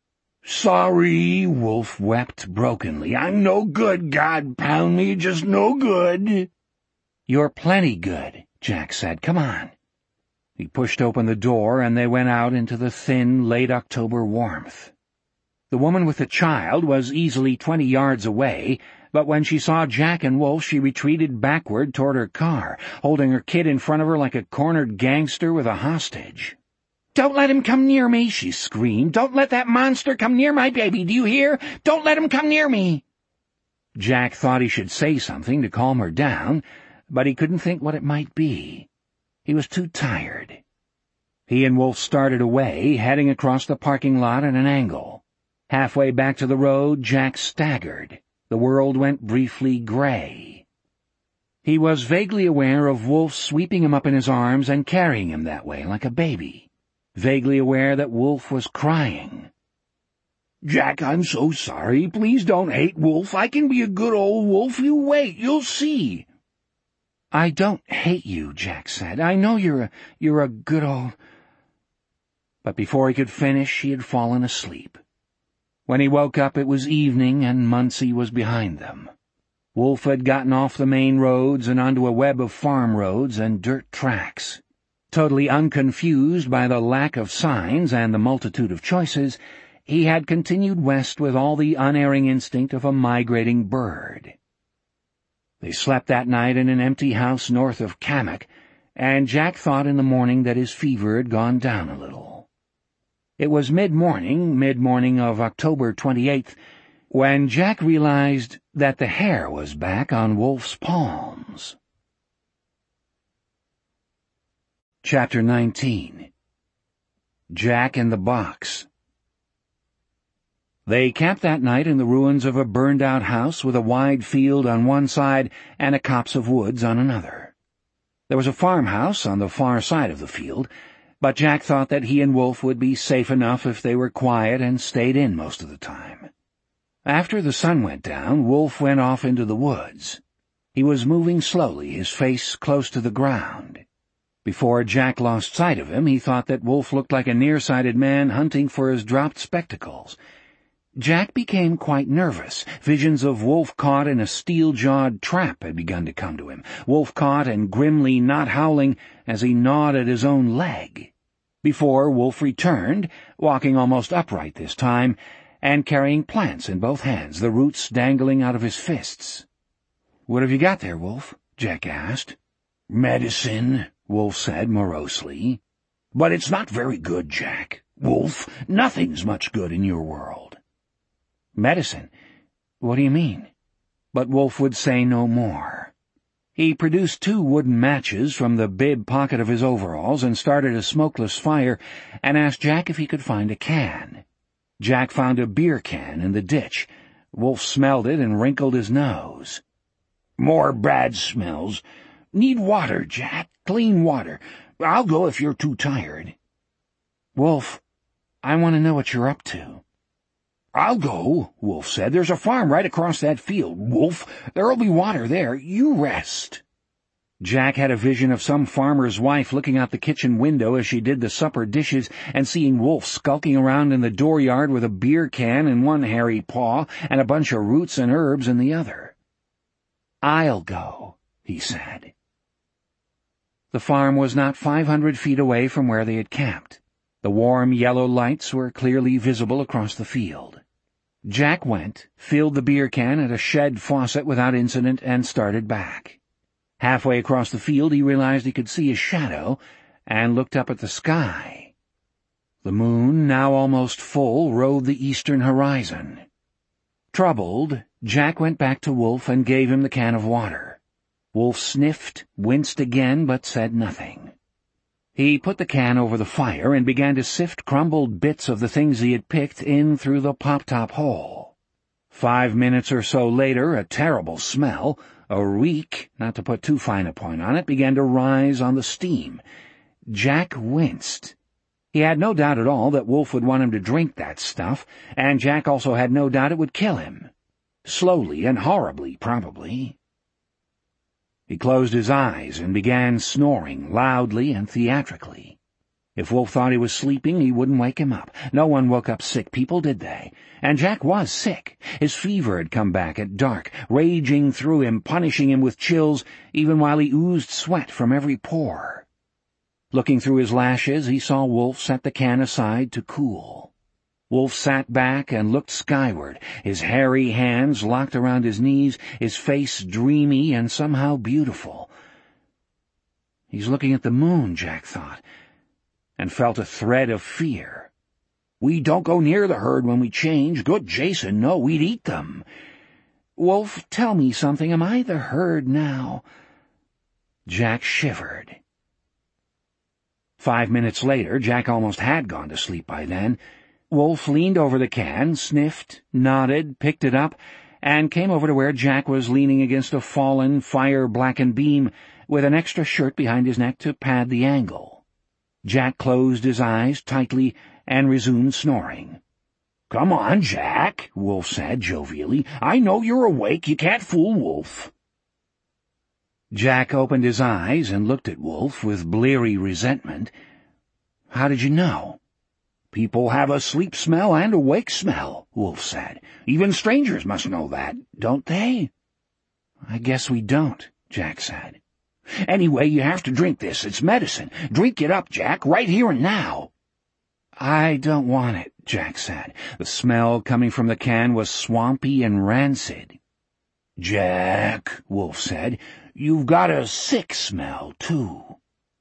"Sorry," Wolf wept brokenly. "I'm no good, God pound me, just no good." "You're plenty good," Jack said. "Come on." He pushed open the door, and they went out into the thin, late October warmth. The woman with the child was easily 20 yards away, but when she saw Jack and Wolf, she retreated backward toward her car, holding her kid in front of her like a cornered gangster with a hostage. "Don't let him come near me," she screamed. "Don't let that monster come near my baby, do you hear? Don't let him come near me." Jack thought he should say something to calm her down, but he couldn't think what it might be. He was too tired. He and Wolf started away, heading across the parking lot at an angle. Halfway back to the road, Jack staggered. The world went briefly gray. He was vaguely aware of Wolf sweeping him up in his arms and carrying him that way like a baby. Vaguely aware that Wolf was crying. "Jack, I'm so sorry. Please don't hate Wolf. I can be a good old wolf. You wait. You'll see." "I don't hate you," Jack said. "I know you're a good old—" But before he could finish, he had fallen asleep. When he woke up, it was evening, and Muncie was behind them. Wolf had gotten off the main roads and onto a web of farm roads and dirt tracks. Totally unconfused by the lack of signs and the multitude of choices, he had continued west with all the unerring instinct of a migrating bird. They slept that night in an empty house north of Kamak, and Jack thought in the morning that his fever had gone down a little. It was mid-morning of October 28th, when Jack realized that the hair was back on Wolf's palms. Chapter 19. Jack in the Box. They camped that night in the ruins of a burned-out house with a wide field on one side and a copse of woods on another. There was a farmhouse on the far side of the field, but Jack thought that he and Wolf would be safe enough if they were quiet and stayed in most of the time. After the sun went down, Wolf went off into the woods. He was moving slowly, his face close to the ground. Before Jack lost sight of him, he thought that Wolf looked like a nearsighted man hunting for his dropped spectacles. Jack became quite nervous. Visions of Wolf caught in a steel-jawed trap had begun to come to him. Wolf caught and grimly not howling as he gnawed at his own leg. Before Wolf returned, walking almost upright this time, and carrying plants in both hands, the roots dangling out of his fists. "What have you got there, Wolf?" Jack asked. "Medicine," Wolf said morosely. "But it's not very good, Jack. Wolf, nothing's much good in your world." "Medicine? What do you mean?" But Wolf would say no more. He produced 2 wooden matches from the bib pocket of his overalls and started a smokeless fire and asked Jack if he could find a can. Jack found a beer can in the ditch. Wolf smelled it and wrinkled his nose. "More bad smells. Need water, Jack. Clean water. I'll go if you're too tired." "Wolf, I want to know what you're up to." "I'll go," Wolf said. "There's a farm right across that field. Wolf, there'll be water there. You rest." Jack had a vision of some farmer's wife looking out the kitchen window as she did the supper dishes and seeing Wolf skulking around in the dooryard with a beer can in one hairy paw and a bunch of roots and herbs in the other. "I'll go," he said. The farm was not 500 feet away from where they had camped. The warm yellow lights were clearly visible across the field. Jack went, filled the beer can at a shed faucet without incident, and started back. Halfway across the field he realized he could see his shadow, and looked up at the sky. The moon, now almost full, rode the eastern horizon. Troubled, Jack went back to Wolf and gave him the can of water. Wolf sniffed, winced again, but said nothing. He put the can over the fire and began to sift crumbled bits of the things he had picked in through the pop-top hole. 5 minutes or so later, a terrible smell, a reek, not to put too fine a point on it, began to rise on the steam. Jack winced. He had no doubt at all that Wolf would want him to drink that stuff, and Jack also had no doubt it would kill him. Slowly and horribly, probably. He closed his eyes and began snoring loudly and theatrically. If Wolf thought he was sleeping, he wouldn't wake him up. No one woke up sick people, did they? And Jack was sick. His fever had come back at dark, raging through him, punishing him with chills, even while he oozed sweat from every pore. Looking through his lashes, he saw Wolf set the can aside to cool. Wolf sat back and looked skyward, his hairy hands locked around his knees, his face dreamy and somehow beautiful. He's looking at the moon, Jack thought, and felt a thread of fear. We don't go near the herd when we change. Good Jason, no, we'd eat them. Wolf, tell me something. Am I the herd now? Jack shivered. 5 minutes later, Jack almost had gone to sleep by then. Wolf leaned over the can, sniffed, nodded, picked it up, and came over to where Jack was leaning against a fallen, fire-blackened beam with an extra shirt behind his neck to pad the angle. Jack closed his eyes tightly and resumed snoring. "Come on, Jack," Wolf said jovially. "I know you're awake. You can't fool Wolf." Jack opened his eyes and looked at Wolf with bleary resentment. "How did you know?" "People have a sleep smell and a wake smell," Wolf said. "Even strangers must know that, don't they?" "I guess we don't," Jack said. "Anyway, you have to drink this. It's medicine. Drink it up, Jack, right here and now." "I don't want it," Jack said. The smell coming from the can was swampy and rancid. "Jack," Wolf said, "you've got a sick smell, too."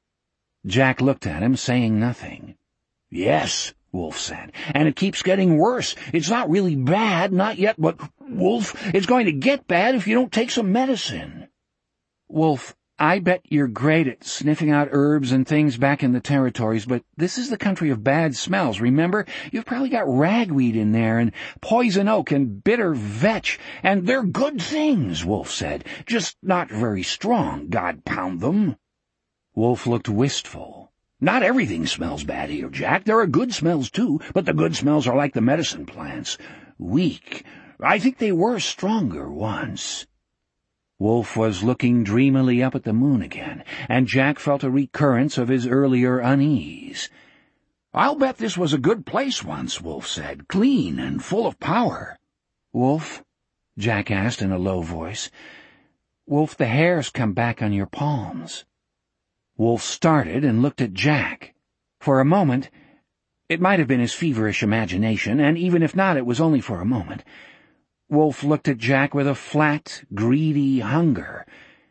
Jack looked at him, saying nothing. "Yes," Wolf said, "and it keeps getting worse. It's not really bad, not yet, but, Wolf, it's going to get bad if you don't take some medicine." "Wolf, I bet you're great at sniffing out herbs and things back in the territories, but this is the country of bad smells, remember? You've probably got ragweed in there, and poison oak, and bitter vetch, and they're good things," Wolf said. "Just not very strong, God pound them." Wolf looked wistful. "Not everything smells bad here, Jack. There are good smells, too, but the good smells are like the medicine plants. Weak. I think they were stronger once." Wolf was looking dreamily up at the moon again, and Jack felt a recurrence of his earlier unease. "I'll bet this was a good place once," Wolf said, "clean and full of power." "Wolf?" Jack asked in a low voice. "Wolf, the hair's come back on your palms." Wolf started and looked at Jack. For a moment, it might have been his feverish imagination, and even if not, it was only for a moment. Wolf looked at Jack with a flat, greedy hunger.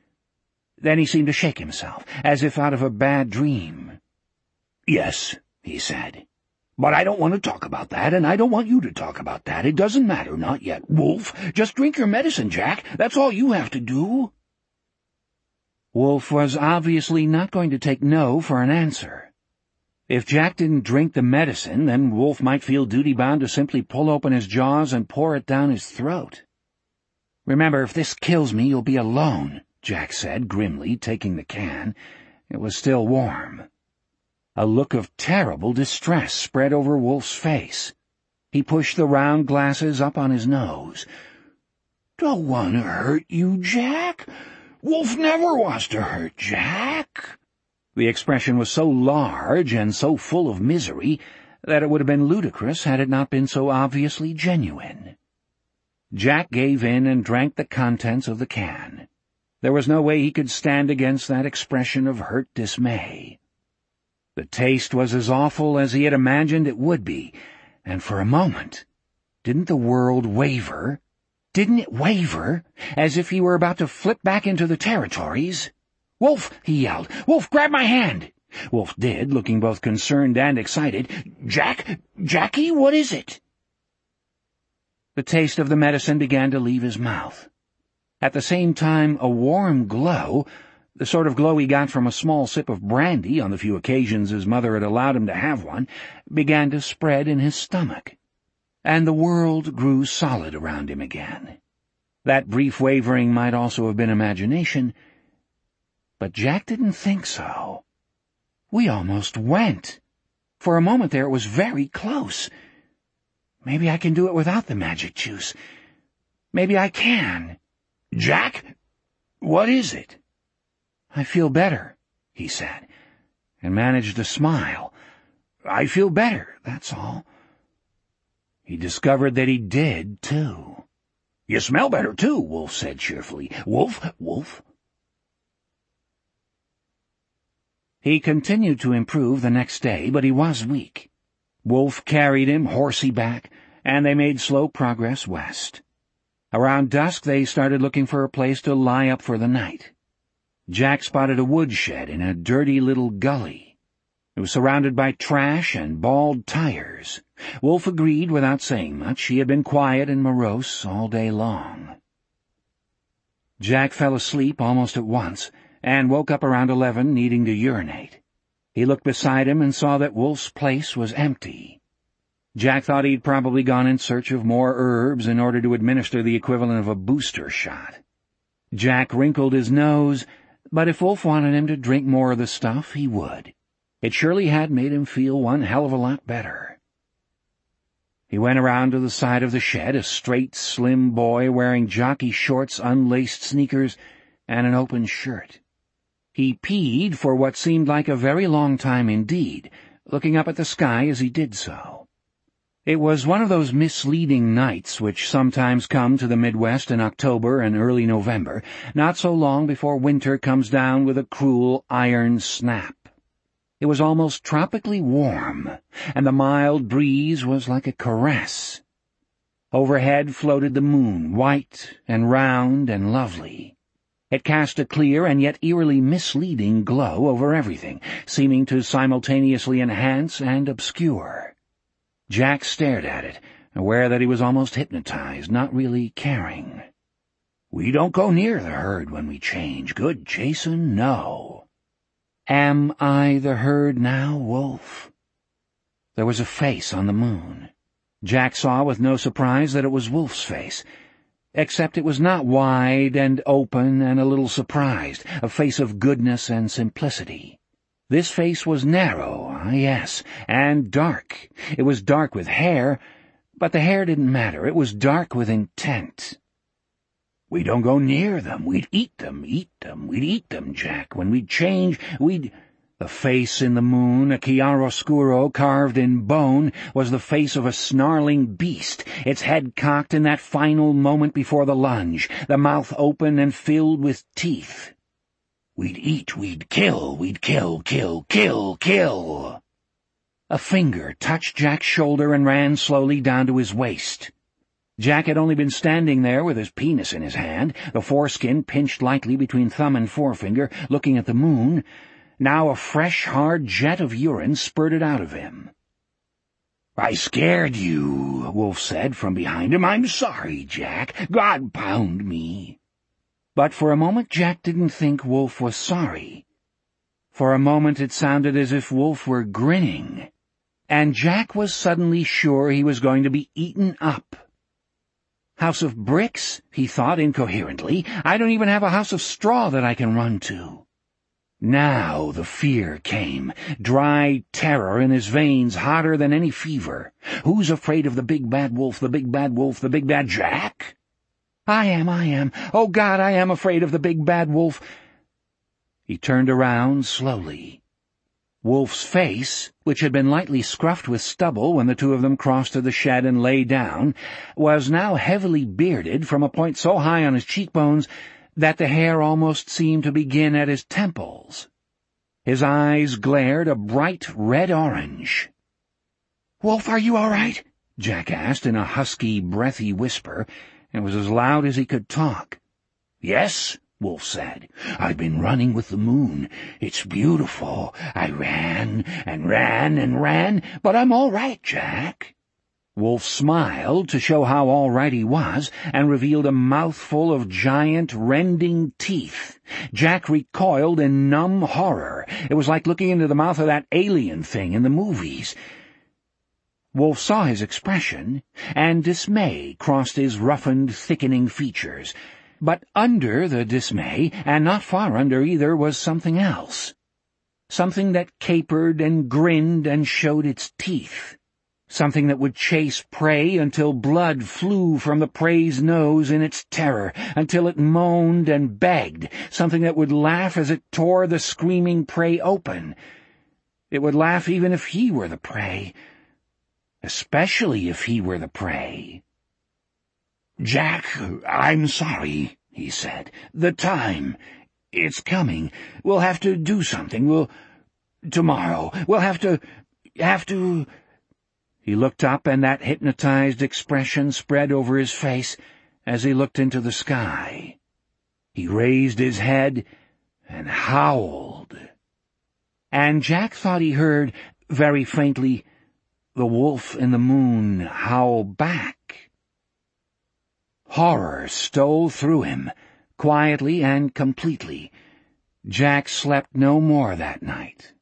Then he seemed to shake himself, as if out of a bad dream. "Yes," he said, "but I don't want to talk about that, and I don't want you to talk about that. It doesn't matter, not yet. Wolf, just drink your medicine, Jack. That's all you have to do." Wolf was obviously not going to take no for an answer. If Jack didn't drink the medicine, then Wolf might feel duty-bound to simply pull open his jaws and pour it down his throat. "Remember, if this kills me, you'll be alone," Jack said grimly, taking the can. It was still warm. A look of terrible distress spread over Wolf's face. He pushed the round glasses up on his nose. "Don't want to hurt you, Jack. Wolf never wants to hurt Jack." The expression was so large and so full of misery that it would have been ludicrous had it not been so obviously genuine. Jack gave in and drank the contents of the can. There was no way he could stand against that expression of hurt dismay. The taste was as awful as he had imagined it would be, and for a moment, didn't the world waver? Didn't it waver, as if he were about to flip back into the territories? "Wolf!" he yelled. "Wolf, grab my hand!" Wolf did, looking both concerned and excited. Jackie, what is it?" The taste of the medicine began to leave his mouth. At the same time, a warm glow, the sort of glow he got from a small sip of brandy on the few occasions his mother had allowed him to have one, began to spread in his stomach, and the world grew solid around him again. That brief wavering might also have been imagination, but Jack didn't think so. "We almost went. For a moment there it was very close. Maybe I can do it without the magic juice. Maybe I can." "Jack, what is it?" "I feel better," he said, and managed a smile. "I feel better, that's all." He discovered that he did, too. "You smell better, too," Wolf said cheerfully. Wolf. He continued to improve the next day, but he was weak. Wolf carried him horsey back, and they made slow progress west. Around dusk they started looking for a place to lie up for the night. Jack spotted a woodshed in a dirty little gully. It was surrounded by trash and bald tires. Wolf agreed without saying much. He had been quiet and morose all day long. Jack fell asleep almost at once, and woke up around 11 needing to urinate. He looked beside him and saw that Wolf's place was empty. Jack thought he'd probably gone in search of more herbs in order to administer the equivalent of a booster shot. Jack wrinkled his nose, but if Wolf wanted him to drink more of the stuff, he would. It surely had made him feel one hell of a lot better. He went around to the side of the shed, a straight, slim boy wearing jockey shorts, unlaced sneakers, and an open shirt. He peed for what seemed like a very long time indeed, looking up at the sky as he did so. It was one of those misleading nights which sometimes come to the Midwest in October and early November, not so long before winter comes down with a cruel iron snap. It was almost tropically warm, and the mild breeze was like a caress. Overhead floated the moon, white and round and lovely. It cast a clear and yet eerily misleading glow over everything, seeming to simultaneously enhance and obscure. Jack stared at it, aware that he was almost hypnotized, not really caring. "We don't go near the herd when we change. Good Jason, no." "Am I the herd now, Wolf?" There was a face on the moon. Jack saw with no surprise that it was Wolf's face, except it was not wide and open and a little surprised, a face of goodness and simplicity. This face was narrow, yes, and dark. It was dark with hair, but the hair didn't matter. It was dark with intent. "We don't go near them. We'd eat them, we'd eat them, Jack. When we'd change, we'd—" The face in the moon, a chiaroscuro carved in bone, was the face of a snarling beast, its head cocked in that final moment before the lunge, the mouth open and filled with teeth. "We'd eat, we'd kill, kill." A finger touched Jack's shoulder and ran slowly down to his waist. Jack had only been standing there with his penis in his hand, the foreskin pinched lightly between thumb and forefinger, looking at the moon. Now a fresh, hard jet of urine spurted out of him. "I scared you," Wolf said from behind him. "I'm sorry, Jack. God pound me." But for a moment Jack didn't think Wolf was sorry. For a moment it sounded as if Wolf were grinning, and Jack was suddenly sure he was going to be eaten up. "House of bricks," he thought incoherently. "I don't even have a house of straw that I can run to." Now the fear came, dry terror in his veins, hotter than any fever. Who's afraid of the big bad wolf, the big bad wolf, the big bad Jack? I am. Oh, God, I am afraid of the big bad wolf." He turned around slowly. Wolf's face, which had been lightly scruffed with stubble when the two of them crossed to the shed and lay down, was now heavily bearded from a point so high on his cheekbones that the hair almost seemed to begin at his temples. His eyes glared a bright red-orange. "Wolf, are you all right?" Jack asked in a husky, breathy whisper. It was as loud as he could talk. "Yes," Wolf said. "I've been running with the moon. It's beautiful. I ran, but I'm all right, Jack." Wolf smiled to show how all right he was, and revealed a mouthful of giant, rending teeth. Jack recoiled in numb horror. It was like looking into the mouth of that alien thing in the movies. Wolf saw his expression, and dismay crossed his roughened, thickening features. But under the dismay, and not far under either, was something else. Something that capered and grinned and showed its teeth. Something that would chase prey until blood flew from the prey's nose in its terror, until it moaned and begged. Something that would laugh as it tore the screaming prey open. It would laugh even if he were the prey. Especially if he were the prey. "Jack, I'm sorry," he said. "The time. It's coming. We'll have to do something. Tomorrow. We'll have to... He looked up, and that hypnotized expression spread over his face as he looked into the sky. He raised his head and howled. And Jack thought he heard, very faintly, the wolf in the moon howl back. Horror stole through him, quietly and completely. Jack slept no more that night.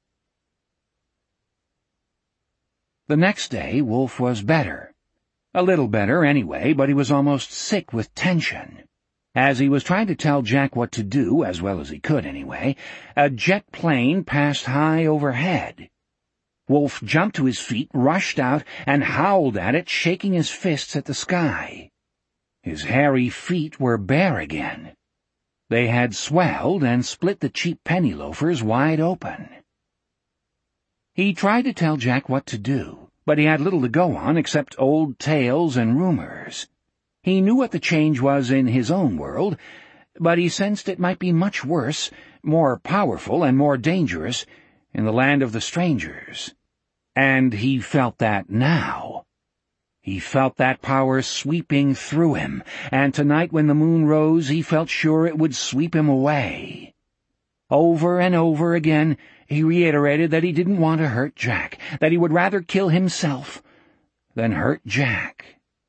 The next day, Wolf was better. A little better, anyway, but he was almost sick with tension. As he was trying to tell Jack what to do, as well as he could anyway, a jet plane passed high overhead. Wolf jumped to his feet, rushed out, and howled at it, shaking his fists at the sky. His hairy feet were bare again. They had swelled and split the cheap penny loafers wide open. He tried to tell Jack what to do, but he had little to go on except old tales and rumors. He knew what the change was in his own world, but he sensed it might be much worse, more powerful, and more dangerous in the land of the strangers. And he felt that now. He felt that power sweeping through him, and tonight when the moon rose he felt sure it would sweep him away. Over and over again he reiterated that he didn't want to hurt Jack, that he would rather kill himself than hurt Jack.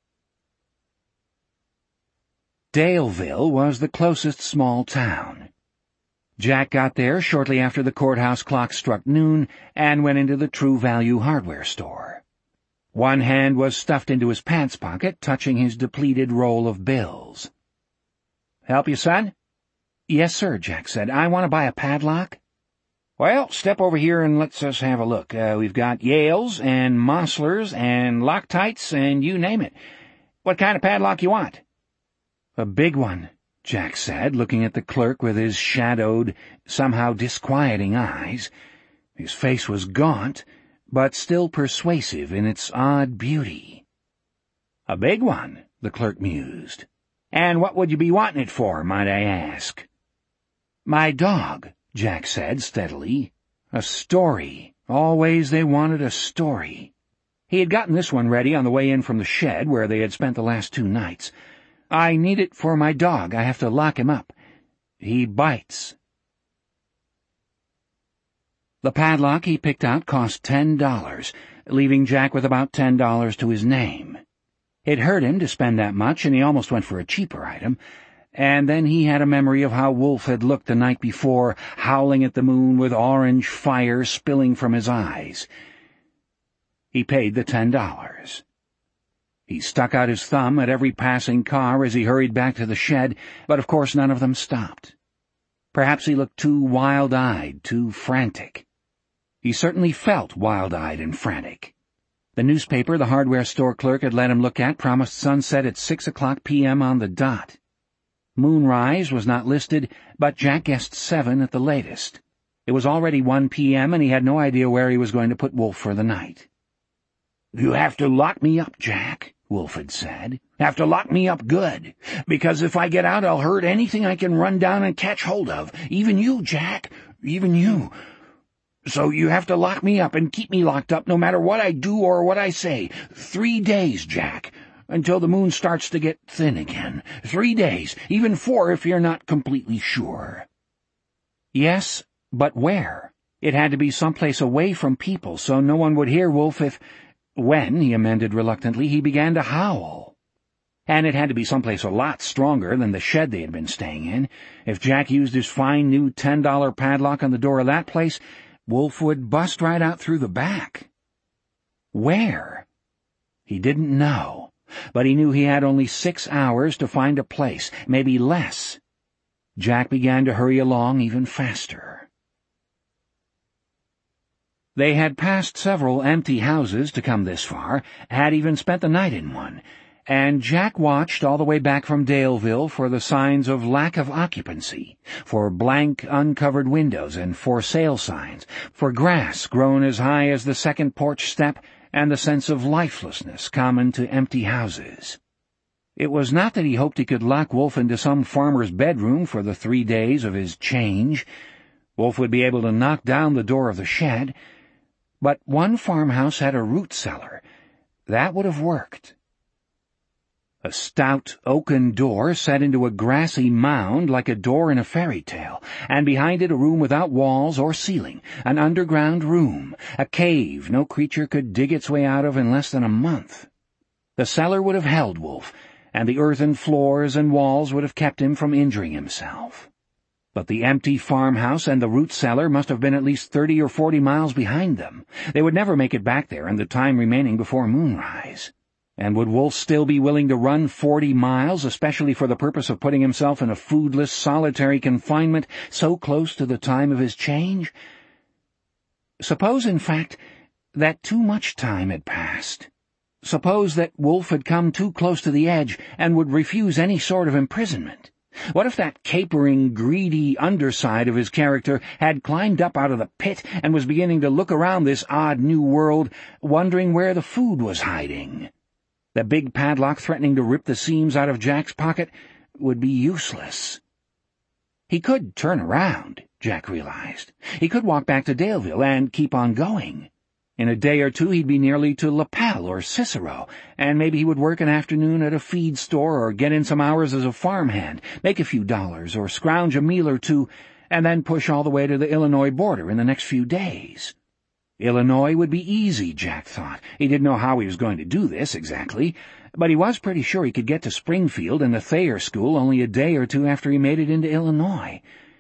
Daleville was the closest small town. Jack got there shortly after the courthouse clock struck noon and went into the True Value hardware store. One hand was stuffed into his pants pocket, touching his depleted roll of bills. "Help you, son?" "Yes, sir," Jack said. "I want to buy a padlock." "Well, step over here and let's us have a look. We've got Yales and Mosslers and Loctites and you name it. What kind of padlock you want?" "A big one," Jack said, looking at the clerk with his shadowed, somehow disquieting eyes. His face was gaunt, but still persuasive in its odd beauty. "A big one," the clerk mused. "And what would you be wanting it for, might I ask?" "My dog," Jack said steadily. "A story. Always they wanted a story." He had gotten this one ready on the way in from the shed where they had spent the last 2 nights. "I need it for my dog. I have to lock him up. He bites." The padlock he picked out cost $10, leaving Jack with about $10 to his name. It hurt him to spend that much, and he almost went for a cheaper item. And then he had a memory of how Wolf had looked the night before, howling at the moon with orange fire spilling from his eyes. He paid the $10. He stuck out his thumb at every passing car as he hurried back to the shed, but of course none of them stopped. Perhaps he looked too wild-eyed, too frantic. He certainly felt wild-eyed and frantic. The newspaper the hardware store clerk had let him look at promised sunset at 6:00 p.m. on the dot. Moonrise was not listed, but Jack guessed 7 at the latest. It was already 1 p.m., and he had no idea where he was going to put Wolf for the night. "You have to lock me up, Jack," Wolf had said. "Have to lock me up good, because if I get out I'll hurt anything I can run down and catch hold of. Even you, Jack, even you. So you have to lock me up and keep me locked up no matter what I do or what I say. 3 days, Jack, until the moon starts to get thin again. 3 days, even 4 if you're not completely sure." Yes, but where? It had to be someplace away from people, so no one would hear Wolf when, he amended reluctantly, he began to howl. And it had to be someplace a lot stronger than the shed they had been staying in. If Jack used his fine new $10 padlock on the door of that place, Wolf would bust right out through the back. Where? He didn't know, but he knew he had only 6 hours to find a place, maybe less. Jack began to hurry along even faster. They had passed several empty houses to come this far, had even spent the night in one, and Jack watched all the way back from Daleville for the signs of lack of occupancy, for blank, uncovered windows and for sale signs, for grass grown as high as the second porch step, and the sense of lifelessness common to empty houses. It was not that he hoped he could lock Wolf into some farmer's bedroom for the 3 days of his change. Wolf would be able to knock down the door of the shed. But one farmhouse had a root cellar, That would have worked. A stout oaken door set into a grassy mound like a door in a fairy tale, and behind it a room without walls or ceiling, an underground room, a cave no creature could dig its way out of in less than a month. The cellar would have held Wolf, and the earthen floors and walls would have kept him from injuring himself. But the empty farmhouse and the root cellar must have been at least 30 or 40 miles behind them. They would never make it back there in the time remaining before moonrise. And would Wolf still be willing to run 40 miles, especially for the purpose of putting himself in a foodless, solitary confinement so close to the time of his change? Suppose, in fact, that too much time had passed. Suppose that Wolf had come too close to the edge and would refuse any sort of imprisonment. What if that capering, greedy underside of his character had climbed up out of the pit and was beginning to look around this odd new world, wondering where the food was hiding? The big padlock threatening to rip the seams out of Jack's pocket would be useless. He could turn around, Jack realized. He could walk back to Daleville and keep on going. In a day or two he'd be nearly to Lapel or Cicero, and maybe he would work an afternoon at a feed store or get in some hours as a farmhand, make a few dollars or scrounge a meal or two, and then push all the way to the Illinois border in the next few days. Illinois would be easy, Jack thought. He didn't know how he was going to do this exactly, but he was pretty sure he could get to Springfield and the Thayer School only a day or two after he made it into Illinois.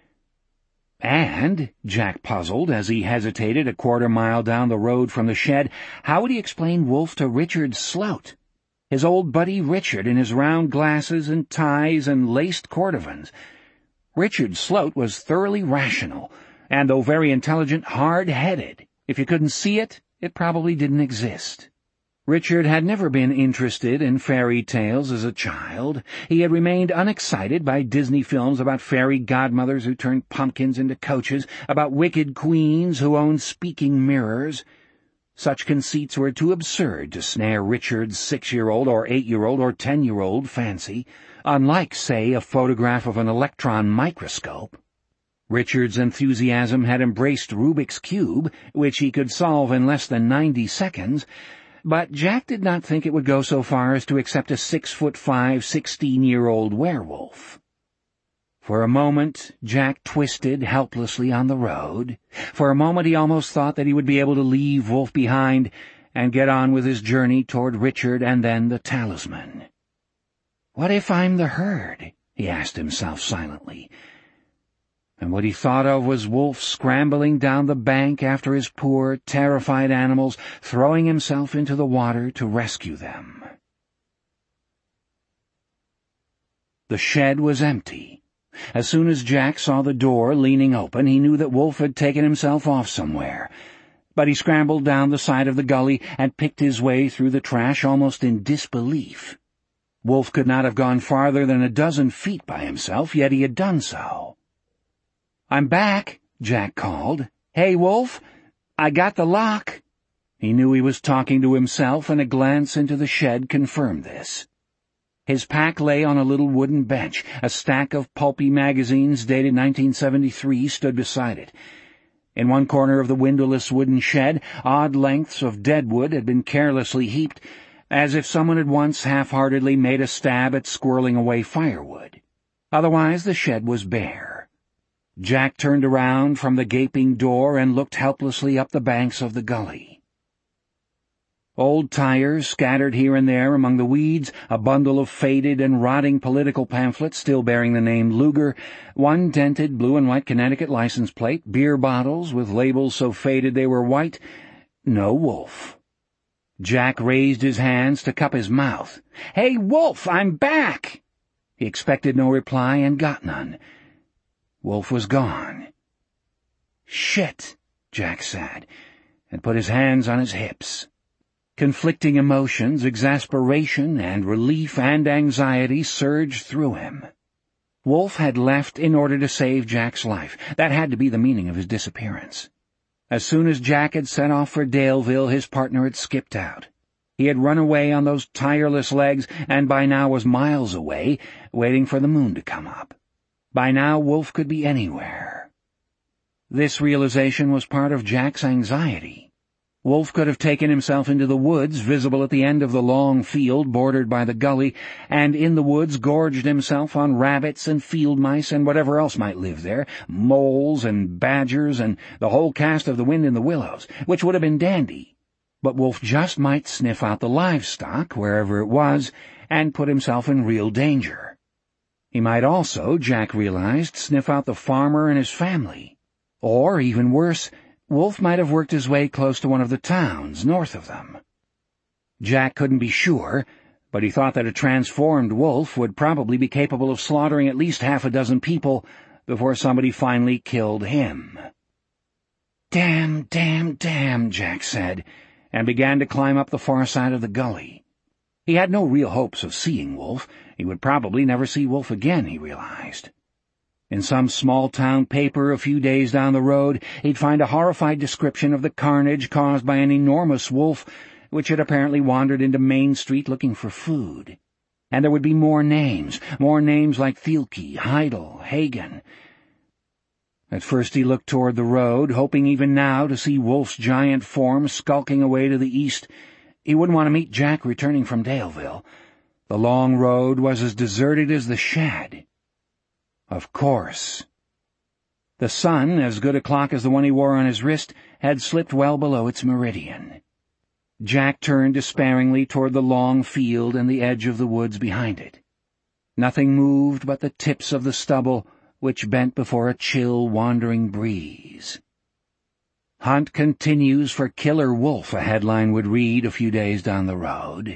And, Jack puzzled as he hesitated a quarter-mile down the road from the shed, how would he explain Wolf to Richard Sloat? His old buddy Richard in his round glasses and ties and laced cordovans. Richard Sloat was thoroughly rational, and though very intelligent, hard-headed. If you couldn't see it, it probably didn't exist. Richard had never been interested in fairy tales as a child. He had remained unexcited by Disney films about fairy godmothers who turned pumpkins into coaches, about wicked queens who owned speaking mirrors. Such conceits were too absurd to snare Richard's 6-year-old or 8-year-old or 10-year-old fancy, unlike, say, a photograph of an electron microscope. Richard's enthusiasm had embraced Rubik's Cube, which he could solve in less than 90 seconds, but Jack did not think it would go so far as to accept a 6'5", 16-year-old werewolf. For a moment, Jack twisted helplessly on the road. For a moment he almost thought that he would be able to leave Wolf behind and get on with his journey toward Richard and then the talisman. "What if I'm the herd?" he asked himself silently. And what he thought of was Wolf scrambling down the bank after his poor, terrified animals, throwing himself into the water to rescue them. The shed was empty. As soon as Jack saw the door leaning open, he knew that Wolf had taken himself off somewhere. But he scrambled down the side of the gully and picked his way through the trash almost in disbelief. Wolf could not have gone farther than a dozen feet by himself, yet he had done so. "I'm back," Jack called. "Hey, Wolf, I got the lock." He knew he was talking to himself, and a glance into the shed confirmed this. His pack lay on a little wooden bench. A stack of pulpy magazines dated 1973 stood beside it. In one corner of the windowless wooden shed, odd lengths of deadwood had been carelessly heaped, as if someone had once half-heartedly made a stab at squirreling away firewood. Otherwise the shed was bare. Jack turned around from the gaping door and looked helplessly up the banks of the gully. Old tires scattered here and there among the weeds, a bundle of faded and rotting political pamphlets still bearing the name Luger, one dented blue-and-white Connecticut license plate, beer bottles with labels so faded they were white. No Wolf. Jack raised his hands to cup his mouth. "Hey, Wolf, I'm back!" He expected no reply and got none. Wolf was gone. "Shit," Jack said, and put his hands on his hips. Conflicting emotions, exasperation and relief and anxiety surged through him. Wolf had left in order to save Jack's life. That had to be the meaning of his disappearance. As soon as Jack had set off for Daleville, his partner had skipped out. He had run away on those tireless legs and by now was miles away, waiting for the moon to come up. By now, Wolf could be anywhere. This realization was part of Jack's anxiety. Wolf could have taken himself into the woods, visible at the end of the long field bordered by the gully, and in the woods gorged himself on rabbits and field mice and whatever else might live there, moles and badgers and the whole cast of The Wind in the Willows, which would have been dandy. But Wolf just might sniff out the livestock, wherever it was, and put himself in real danger. He might also, Jack realized, sniff out the farmer and his family. Or, even worse, Wolf might have worked his way close to one of the towns north of them. Jack couldn't be sure, but he thought that a transformed wolf would probably be capable of slaughtering at least half a dozen people before somebody finally killed him. "Damn, damn, damn," Jack said, and began to climb up the far side of the gully. He had no real hopes of seeing Wolf. He would probably never see Wolf again, he realized. In some small-town paper a few days down the road, he'd find a horrified description of the carnage caused by an enormous wolf which had apparently wandered into Main Street looking for food. And there would be more names like Thielke, Heidel, Hagen. At first he looked toward the road, hoping even now to see Wolf's giant form skulking away to the east. He wouldn't want to meet Jack returning from Daleville. The long road was as deserted as the shed. Of course. The sun, as good a clock as the one he wore on his wrist, had slipped well below its meridian. Jack turned despairingly toward the long field and the edge of the woods behind it. Nothing moved but the tips of the stubble, which bent before a chill, wandering breeze. "Hunt continues for Killer Wolf," a headline would read a few days down the road.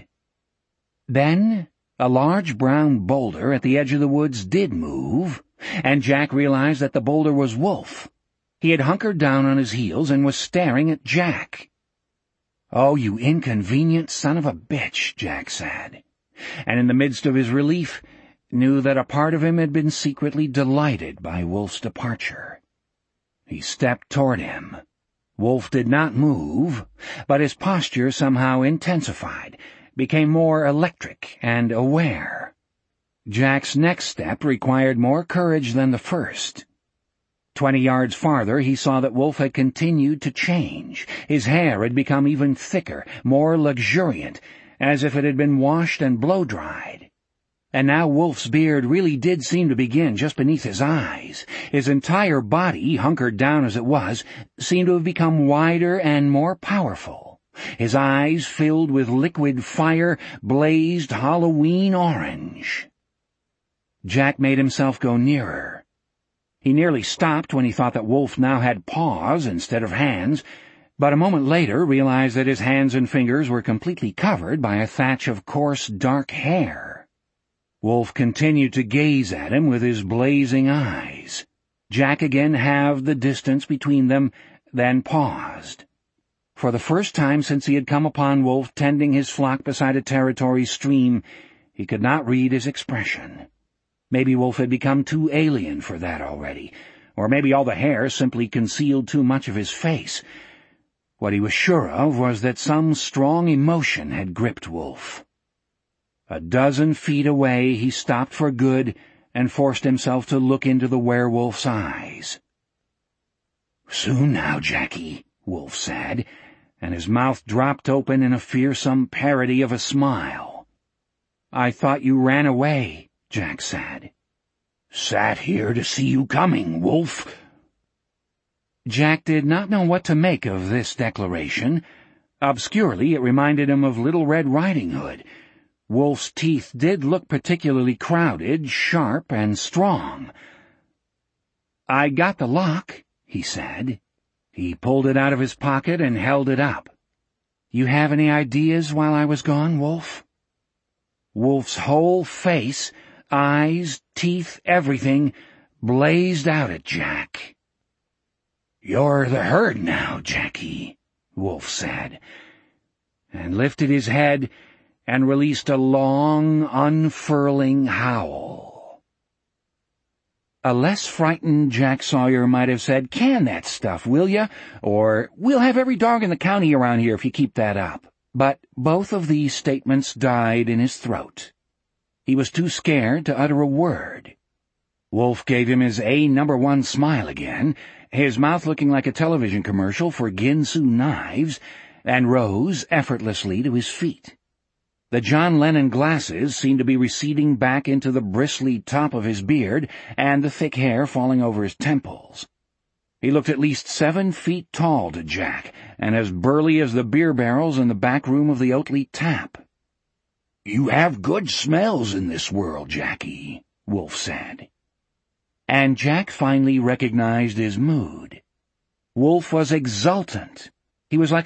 Then a large brown boulder at the edge of the woods did move, and Jack realized that the boulder was Wolf. He had hunkered down on his heels and was staring at Jack. "Oh, you inconvenient son of a bitch," Jack said, and in the midst of his relief knew that a part of him had been secretly delighted by Wolf's departure. He stepped toward him. Wolf did not move, but his posture somehow intensified, became more electric and aware. Jack's next step required more courage than the first. 20 yards farther, he saw that Wolf had continued to change. His hair had become even thicker, more luxuriant, as if it had been washed and blow-dried. And now Wolf's beard really did seem to begin just beneath his eyes. His entire body, hunkered down as it was, seemed to have become wider and more powerful. His eyes, filled with liquid fire, blazed Halloween orange. Jack made himself go nearer. He nearly stopped when he thought that Wolf now had paws instead of hands, but a moment later realized that his hands and fingers were completely covered by a thatch of coarse, dark hair. Wolf continued to gaze at him with his blazing eyes. Jack again halved the distance between them, then paused. For the first time since he had come upon Wolf tending his flock beside a territory stream, he could not read his expression. Maybe Wolf had become too alien for that already, or maybe all the hair simply concealed too much of his face. What he was sure of was that some strong emotion had gripped Wolf. A dozen feet away he stopped for good and forced himself to look into the werewolf's eyes. "Soon now, Jackie," Wolf said, and his mouth dropped open in a fearsome parody of a smile. "I thought you ran away," Jack said. "Sat here to see you coming, Wolf." Jack did not know what to make of this declaration. Obscurely, it reminded him of Little Red Riding Hood. Wolf's teeth did look particularly crowded, sharp, and strong. "I got the lock," he said. He pulled it out of his pocket and held it up. "You have any ideas while I was gone, Wolf?" Wolf's whole face, eyes, teeth, everything, blazed out at Jack. "You're the herd now, Jackie," Wolf said, and lifted his head and released a long, unfurling howl. A less frightened Jack Sawyer might have said, "Can that stuff, will ya?" Or, "We'll have every dog in the county around here if you keep that up." But both of these statements died in his throat. He was too scared to utter a word. Wolf gave him his #1 smile again, his mouth looking like a television commercial for Ginsu knives, and rose effortlessly to his feet. The John Lennon glasses seemed to be receding back into the bristly top of his beard and the thick hair falling over his temples. He looked at least 7 feet tall to Jack, and as burly as the beer barrels in the back room of the Oatly Tap. "You have good smells in this world, Jackie," Wolf said. And Jack finally recognized his mood. Wolf was exultant. He was like